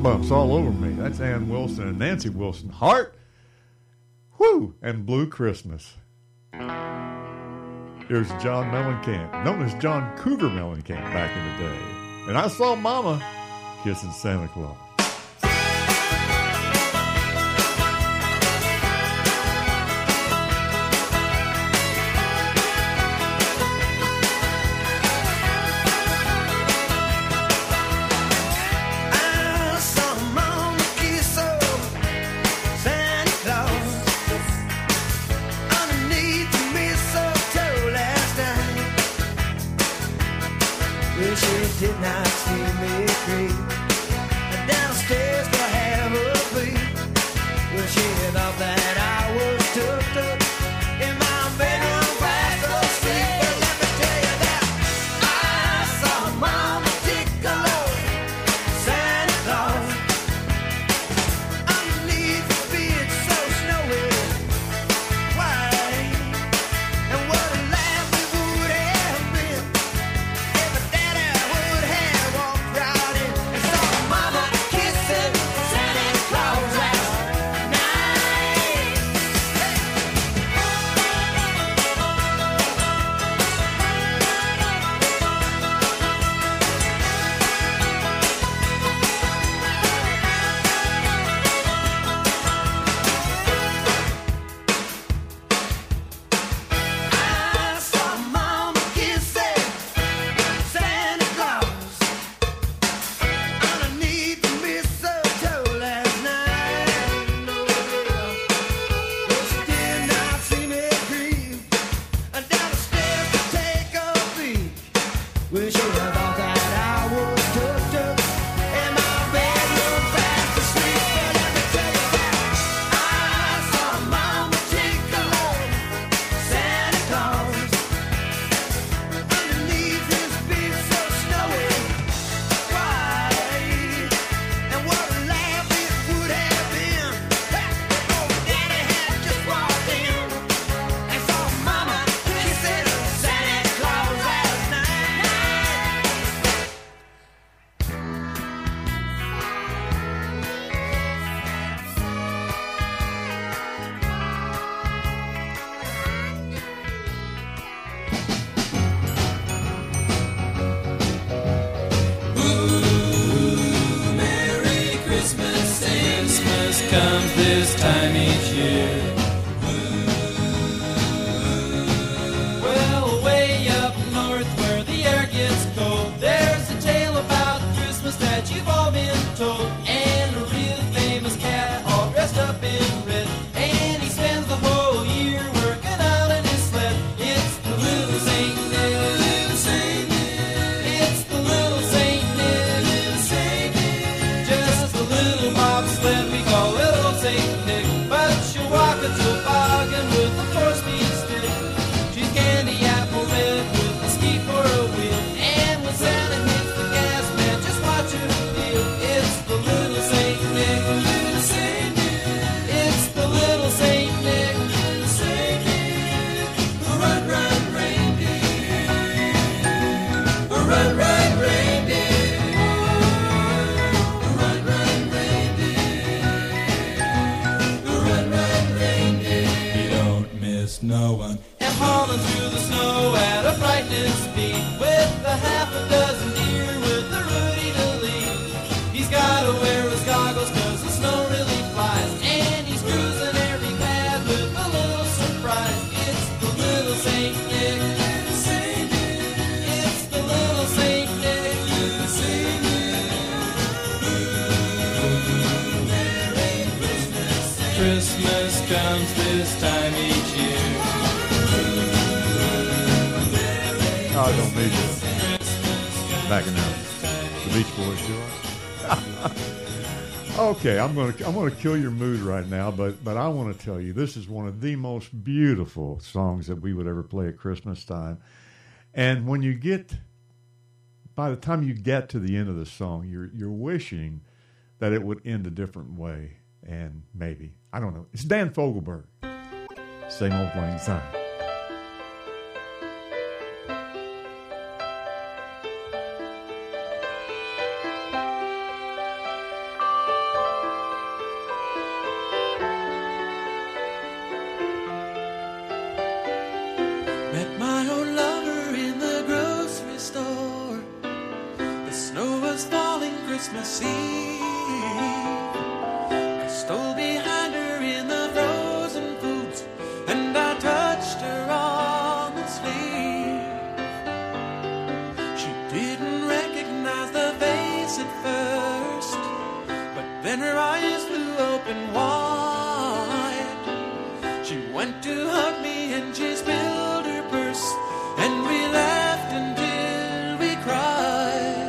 Goosebumps all over me. That's Ann Wilson and Nancy Wilson. Heart, whoo, and Blue Christmas. Here's John Mellencamp, known as John Cougar Mellencamp back in the day. And I saw Mama kissing Santa Claus. Did not see me creep downstairs to have a peek. Well, she thought that I was tucked up in my bedroom fast asleep. But let me tell you that I saw Mama Piccolo, Santa Claus, underneath the beard so snowy white. And what a laugh it would have been if a daddy would have walked right in and saw Mama kissing Santa Claus last night. I saw Mama kissing Santa Claus underneath the mistletoe last night. Well, she did not see me creep down the stairs to take a peek. Well, she thought that I was tucked up in my bedroom fast asleep. But let me tell you that I saw Mama Piccolo, Santa Claus, underneath his beard so snowy white. And what a laugh it would have been if Daddy had just walked in and saw Mama kissing Santa Claus last night. Merry Christmas, Christmas comes this time each year. Well, way up north where the air gets cold, there's a tale about Christmas that you've all been told. And a real famous cat all dressed up in red, and he spends the whole year working out in his sled. It's the little Saint Nick, little Saint Nick. It's the little Saint Nick, little Saint Nick. Just a little bobsled we call little Saint Nick, but she'll walk a toboggan with a four-speed stick. She's candy apple red with a ski for a wheel, and when Santa hits the gas, man, just watch her feel. It's the little Saint Nick, little Saint Nick. It's the little Saint Nick, little Saint Nick. Run, run, reindeer. Run, run, reindeer. Run, run, reindeer. Run, run, reindeer. You don't miss no one. And hauling through the snow at a frightening speed, with a half a dozen deer with a Rudy to lead. He's gotta wear his goggles 'cause the snow really flies, and he's cruising every path with a little surprise. It's the little Saint Nick, little Saint Nick. It's the little Saint Nick, little Saint Nick. Merry Christmas, Christmas comes this time each year. I don't need this. Backing out. The Beach Boys do it. Okay, I'm gonna kill your mood right now, but I want to tell you this is one of the most beautiful songs that we would ever play at Christmas time. And when you get, by the time you get to the end of the song, you're wishing that it would end a different way. And maybe, I don't know. It's Dan Fogelberg. Same Old Lang Syne. Eve. I stole behind her in the frozen foods, and I touched her on the sleeve. She didn't recognize the face at first, but then her eyes flew open wide. She went to hug me and she spilled her purse, and we laughed until we cried.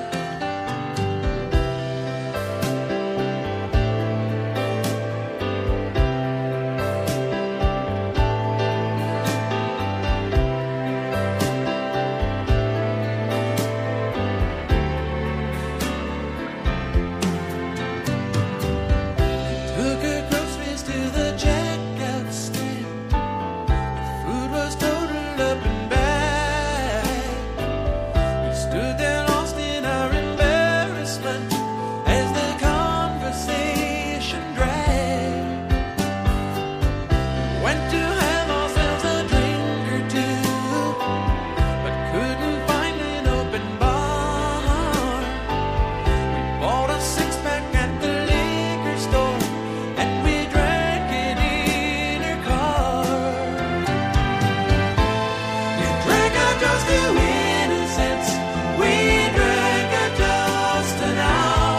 Took her groceries to the checkout stand. The food was totaled up and back. We stood there lost in our embarrassment as the conversation dragged. Went to have ourselves a drink or two, but couldn't find an open bar. We bought a six-pack at the liquor store, and we drank it in her car. We drank a toast to innocence. We drank a toast to now,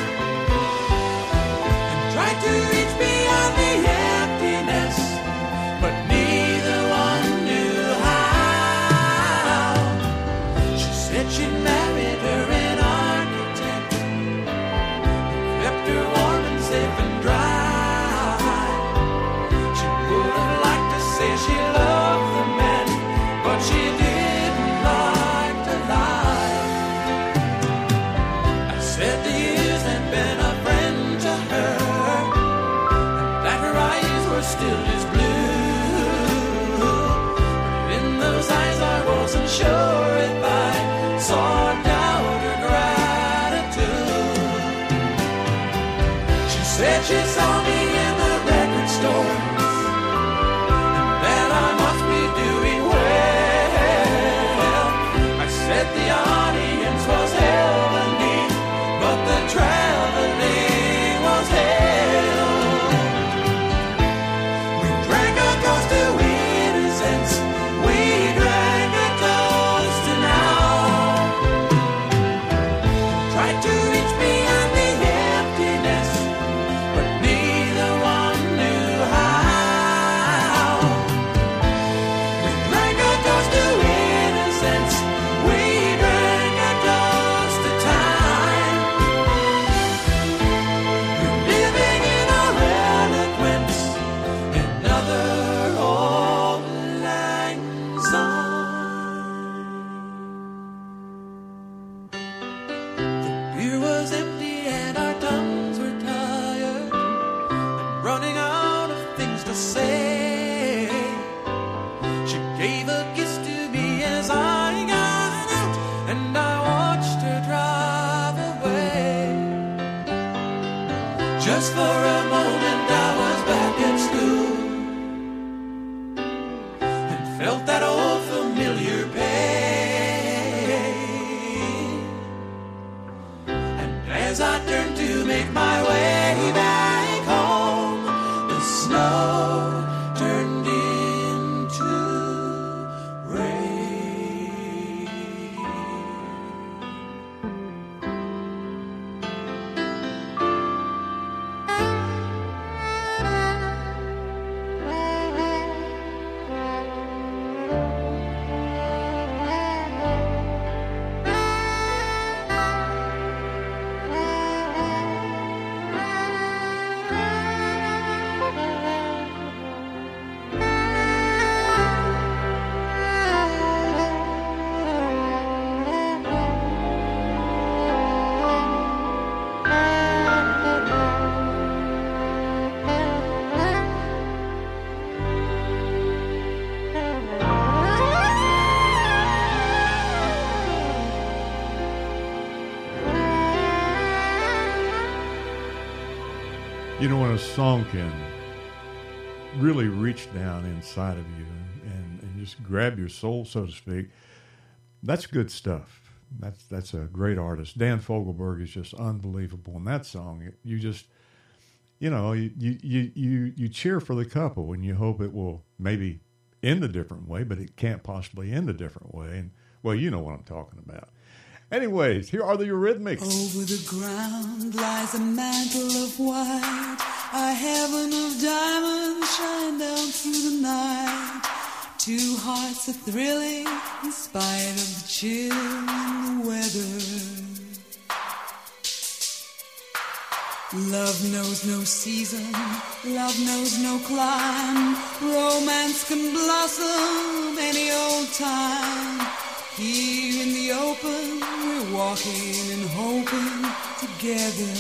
and tried to reach beyond the emptiness, but neither one knew how. She said she married her an architect, kept her warm and safe and dry. She would have liked to say she loved the man, but she didn't like to lie. I said the years had been a friend to her, and that her eyes were still as blue. But in those eyes I wasn't sure if I saw doubt or gratitude. She said she saw me in the record store, and that I must be doing well. I said the audience was heavenly, but the traveling was hell. We drank a toast to innocence. We drank a toast to now. Tried to reach beyond the emptiness, but neither one knew how. We drank a toast to innocence. We drank a toast to time. We're living in our eloquence, another old lang syne. The beer was empty and our tongues were tired and running out of things to say. She gave a kiss to me as I got out, and I watched her drive away. Just for a moment I was back at school and felt that old familiar pain. And as I turned to make my way back home, the snow turned into rain. You know, when a song can really reach down inside of you and just grab your soul, so to speak, that's good stuff. That's a great artist. Dan Fogelberg is just unbelievable in that song. You just, you cheer for the couple and you hope it will maybe end a different way, but it can't possibly end a different way. And well, you know what I'm talking about. Anyways, here are the Eurythmics. Over the ground lies a mantle of white, a heaven of diamonds shine down through the night. Two hearts are thrilling in spite of the chill in the weather. Love knows no season, love knows no clime. Romance can blossom any old time. Here in the open, we're walking and hoping together.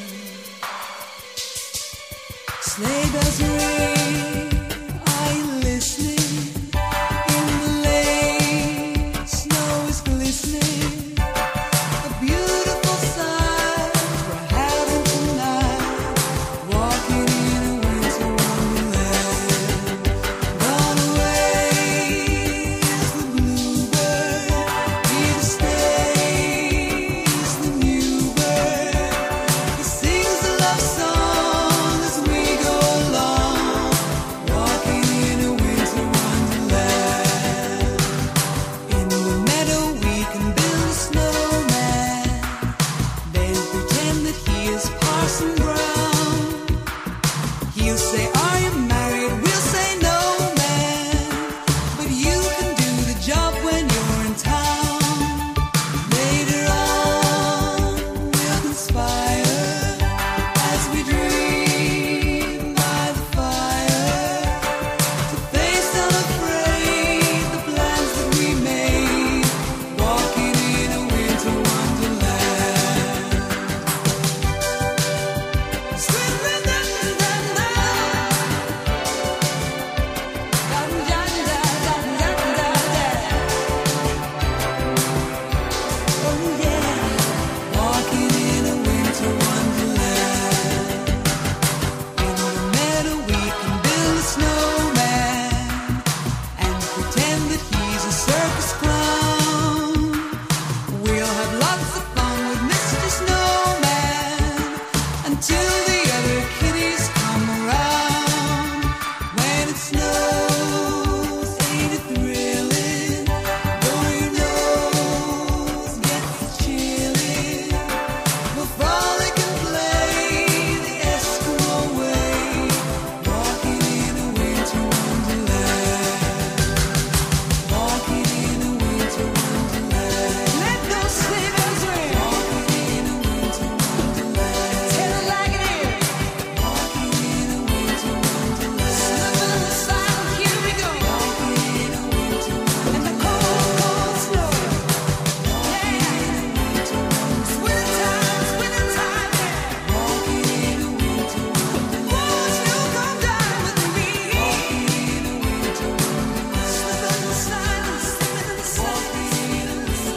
Sleigh bells ring, are you listening? In the lane, snow is glistening. A beautiful sight we're having tonight. Walking in a winter wonderland. Gone away is the bluebird. Here to stay is the new bird. He sings a love song as we go along. Walking in a winter wonderland. In the meadow we can build a snowman. Then pretend that he is Parson Brown. He'll say, are you married? We'll say, no, man. But you can do the job when you're in town. Later on, we'll conspire as we dream by the fire to face unafraid the plans that we made. Walking in a winter wonderland. Sweet oh yeah, walking in a winter wonderland. In the meadow we can build a snowman and pretend that he's a circus clown. We'll have lots of fun with Mr. Snowman until the other kitties come around. When it snows, ain't it thrilling? Though your nose gets chilly, we'll frolic and play the Eskimo way. Walking in a winter wonderland. Walking in a winter wonderland. Let those sleigh bells ring. Walking in a winter wonderland. Tell it like it is. Walking in a winter wonderland. Slipping in the silent, here we go. Walking in a winter wonderland. And the cold, cold snow. Walking in a winter wonderland. Winter time, yeah. Walking in a winter wonderland. Won't you come down with me? Walking in a winter wonderland. Slipping in the silence, slipping in the silence. Walking in a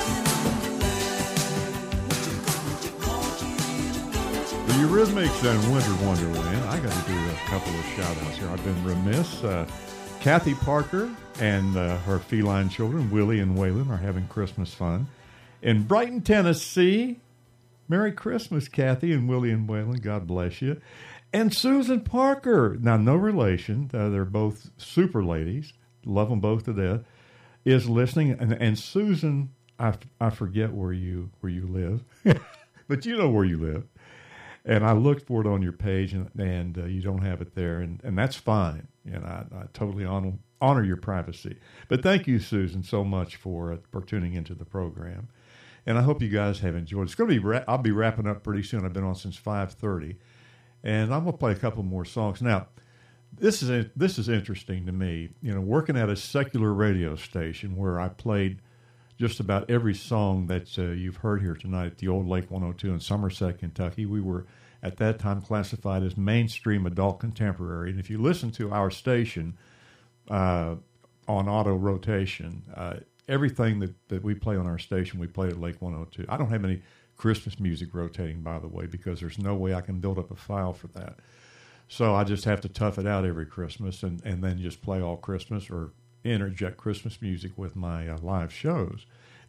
winter wonderland. The Eurythmics and Winter Wonderland. I got to do a couple of shout-outs here. I've been remiss. Kathy Parker and her feline children, Willie and Waylon, are having Christmas fun. In Brighton, Tennessee, Merry Christmas, Kathy and Willie and Waylon. God bless you. And Susan Parker, now no relation. They're both super ladies. Love them both to death. Is listening. And Susan, I forget where you live, but you know where you live. And I looked for it on your page, and you don't have it there, and that's fine. And I totally honor your privacy. But thank you, Susan, so much for tuning into the program. And I hope you guys have enjoyed. It's going to be I'll be wrapping up pretty soon. I've been on since 5:30, and I'm going to play a couple more songs. Now, this is interesting to me. Working at a secular radio station where I played just about every song that you've heard here tonight at the old Lake 102 in Somerset, Kentucky. We were at that time classified as mainstream adult contemporary. And if you listen to our station on auto rotation, everything that we play on our station, we play at Lake 102. I don't have any Christmas music rotating, by the way, because there's no way I can build up a file for that. So I just have to tough it out every Christmas and then just play all Christmas or interject Christmas music with my live shows.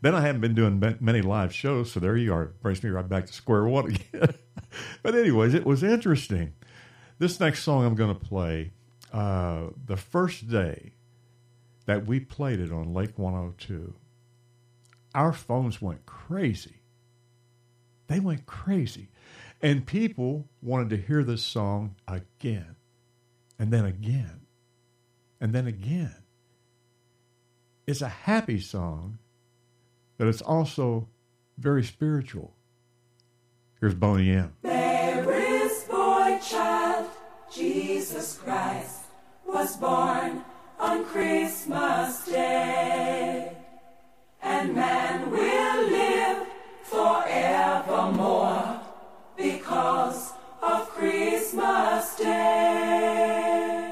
Then I haven't been doing many live shows, so there you are. It brings me right back to square one again. But anyways, it was interesting. This next song I'm going to play, the first day that we played it on Lake 102, our phones went crazy. They went crazy. And people wanted to hear this song again, and then again, and then again. It's a happy song, but it's also very spiritual. Here's Boney M. Mary's boy child, Jesus Christ, was born on Christmas Day. And man will live forevermore because of Christmas Day.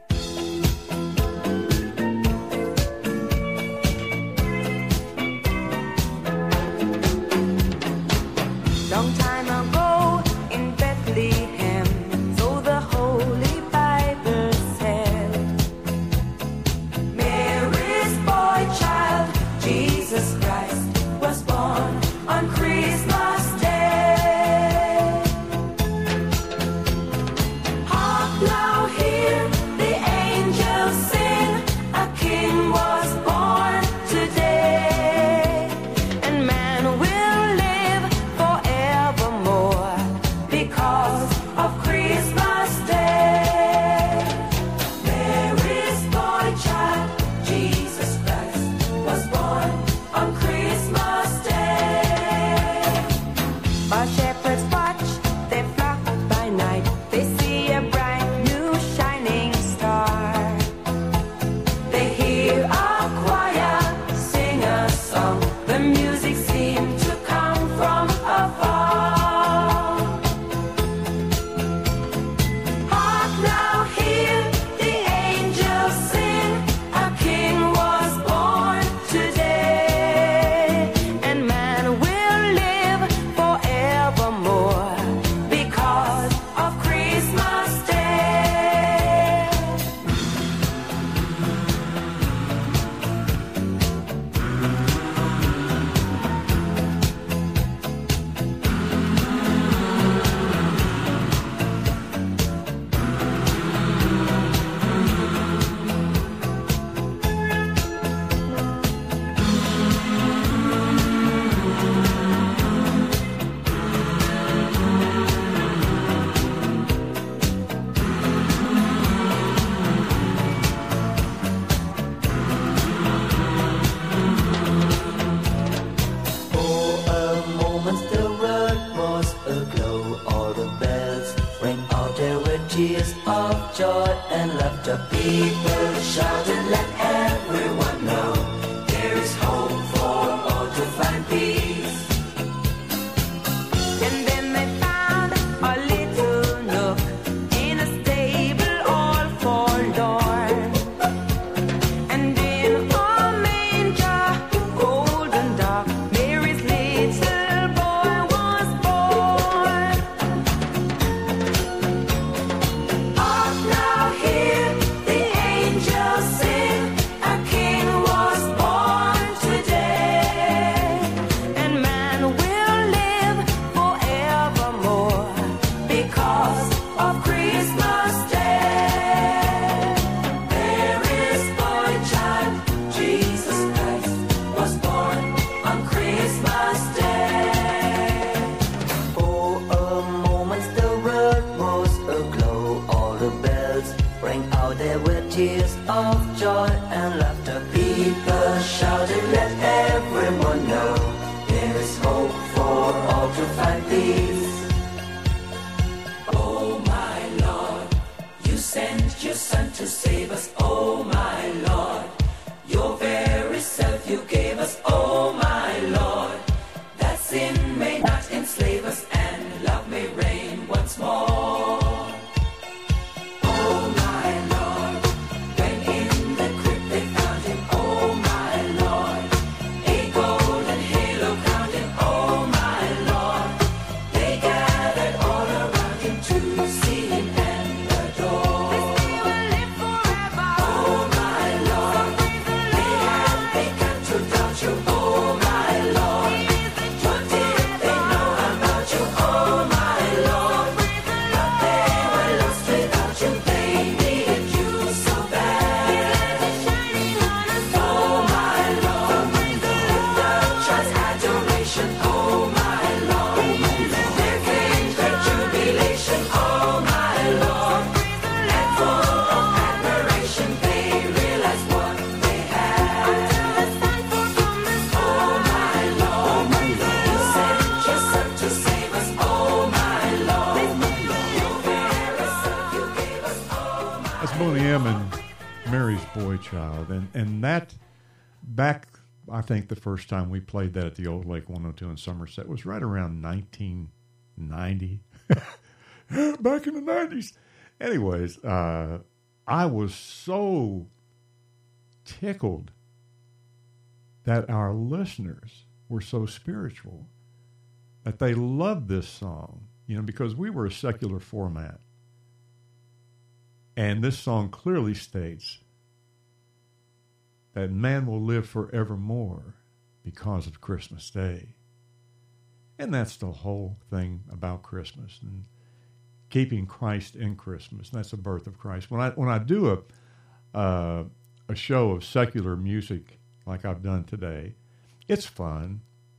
Long time ago in Bethlehem, so the Holy Bible said, Mary's boy child, Jesus Christ, was born on Christmas Day. Hark now, hear the angels sing, a king was born today, and man will live forevermore because of Christmas Day. Mary's boy child, Jesus Christ, was born on Christmas Day. While shepherds watch their flock by night, they see a bright new shining star. They hear a choir sing a song, the music seemed to come from afar. Hark now, hear the angels sing, a king was born today, and man will live forevermore because of Christmas Day. For a moment the world was aglow. All the bells rang out, there were tears of joy and laughter. People shouted, let everyone know there is hope for all to find peace. And then they found a little nook in a stable all forlorn. And in a manger, cold and dark, Mary's little boy was born. Hark now, hear the angels sing, a king was born today, and man will live forevermore because of Christmas Day. Mary's boy child, Jesus Christ, was born on Christmas Day. For a moment the world was aglow. All the bells rang out, there were tears of joy and laughter. People shouted, let everyone know there is hope for all to find peace. Oh my Lord, you sent your son to save us. Oh my Lord, your very self you gave us. Oh my Lord, that sin may not enslave us and love may reign once more. Oh my Lord, when in the crypt they found him. Oh my Lord, a golden halo crowned him. Oh my Lord, they gathered all around him to see him and adore. This day will live forever That's Boney M and Mary's Boy Child. And that, back, I think the first time we played that at the Old Lake 102 in Somerset was right around 1990. Back in the 90s. Anyways, I was so tickled that our listeners were so spiritual, that they loved this song, because we were a secular format. And this song clearly states that man will live forevermore because of Christmas Day. And that's the whole thing about Christmas and keeping Christ in Christmas. And that's the birth of Christ. When I do a show of secular music like I've done today, it's fun.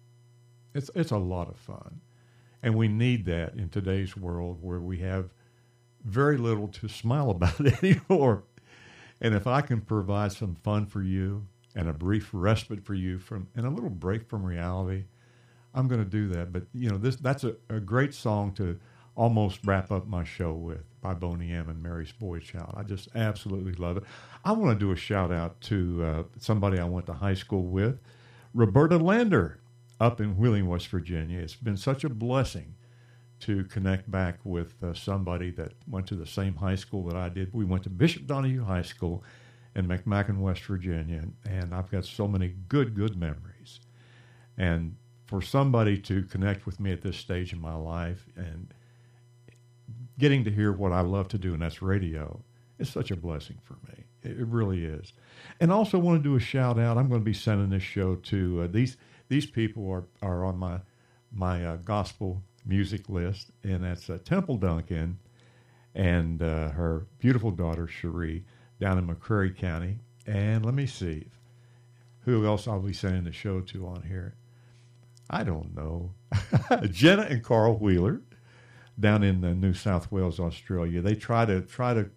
It's a lot of fun. And we need that in today's world where we have very little to smile about anymore. And if I can provide some fun for you and a brief respite for you and a little break from reality, I'm going to do that. But, that's a great song to almost wrap up my show with, by Boney M and Mary's Boy Child. I just absolutely love it. I want to do a shout out to somebody I went to high school with, Roberta Lander, up in Wheeling, West Virginia. It's been such a blessing to connect back with somebody that went to the same high school that I did. We went to Bishop Donahue High School in McMacken, West Virginia, and I've got so many good memories. And for somebody to connect with me at this stage in my life and getting to hear what I love to do, and that's radio, is such a blessing for me. It really is. And also want to do a shout out. I'm going to be sending this show to these people are on my gospel music list, and that's Temple Duncan and her beautiful daughter Cherie down in McCreary County. And let me see who else I'll be sending the show to on here. I don't know. Jenna and Carl Wheeler down in New South Wales, Australia. They try to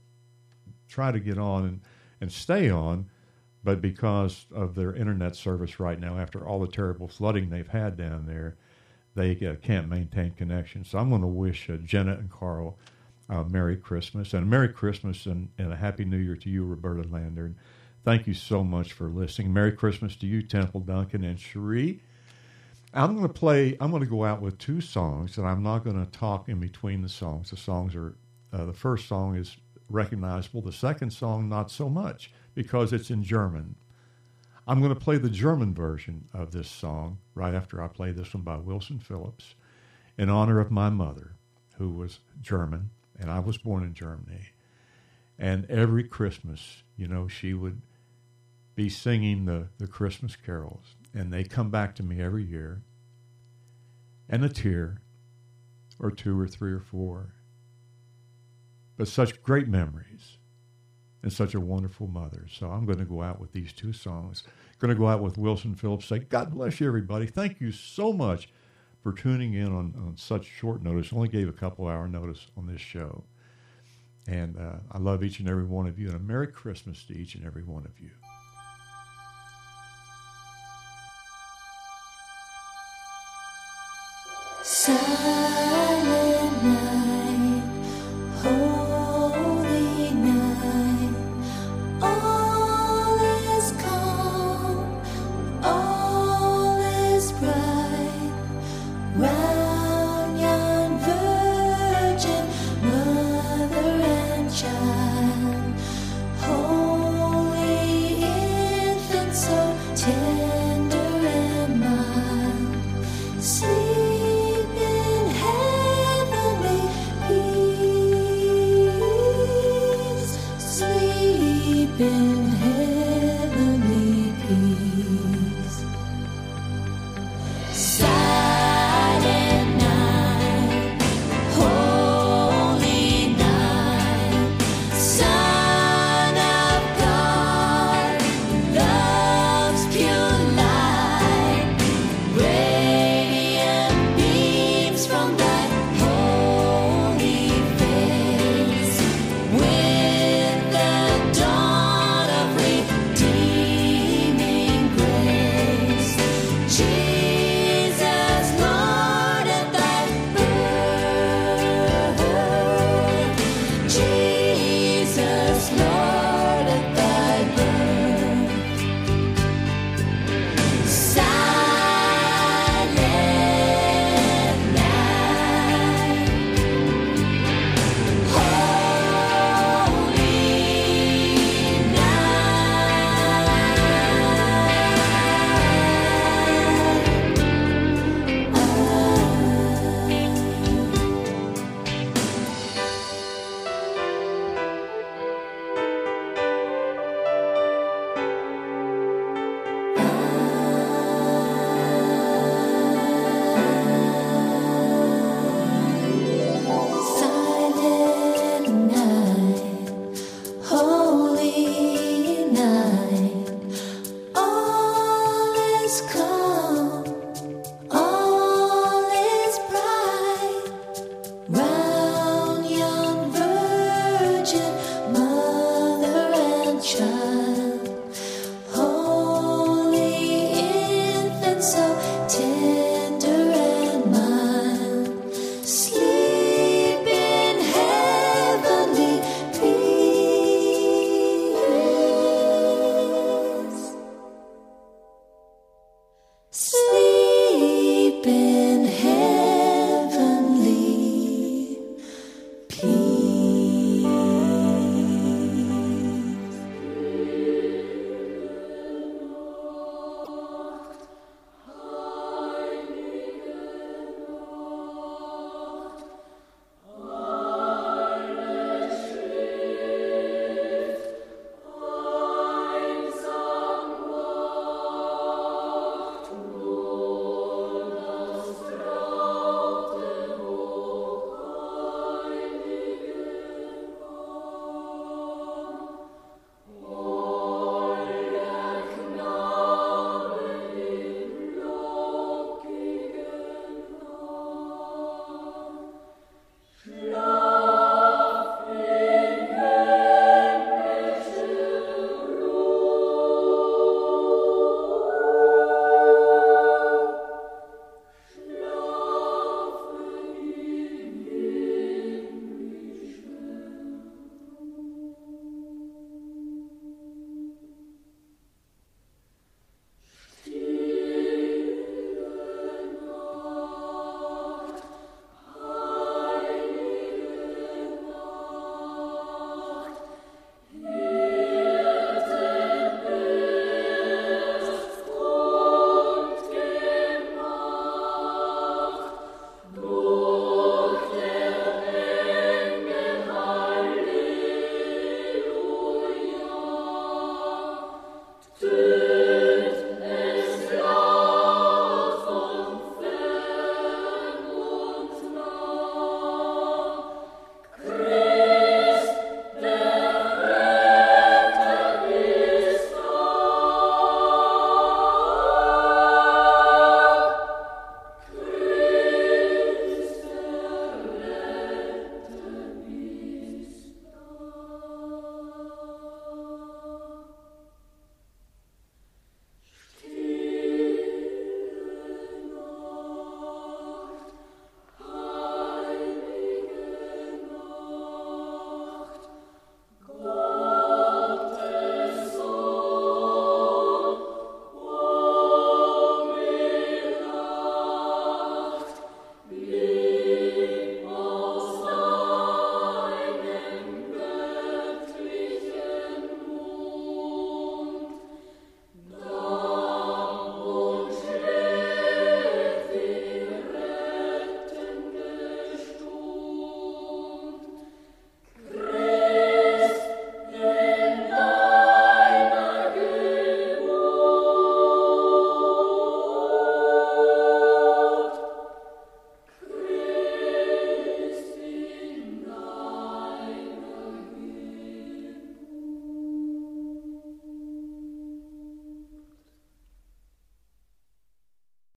get on and stay on, but because of their internet service right now, after all the terrible flooding they've had down there, they can't maintain connection. So I'm going to wish Jenna and Carl Merry Christmas, and a Merry Christmas and a Happy New Year to you, Roberta Lander. And thank you so much for listening. Merry Christmas to you, Temple Duncan and Cherie. I'm going to go out with two songs, and I'm not going to talk in between the songs. The songs are, the first song is recognizable. The second song, not so much, because it's in German. I'm going to play the German version of this song right after I play this one by Wilson Phillips in honor of my mother, who was German, and I was born in Germany. And every Christmas, she would be singing the Christmas carols, and they come back to me every year, and a tear, or two or three or four. But such great memories, and such a wonderful mother. So I'm going to go out with these two songs. Going to go out with Wilson Phillips. Say, God bless you, everybody. Thank you so much for tuning in on such short notice. Only gave a couple-hour notice on this show. And I love each and every one of you, and a Merry Christmas to each and every one of you. Silent night, holy night, all is calm, all is bright, round yon virgin, mother and child, holy infant, so tender and mild, sleep in heavenly peace, sleep in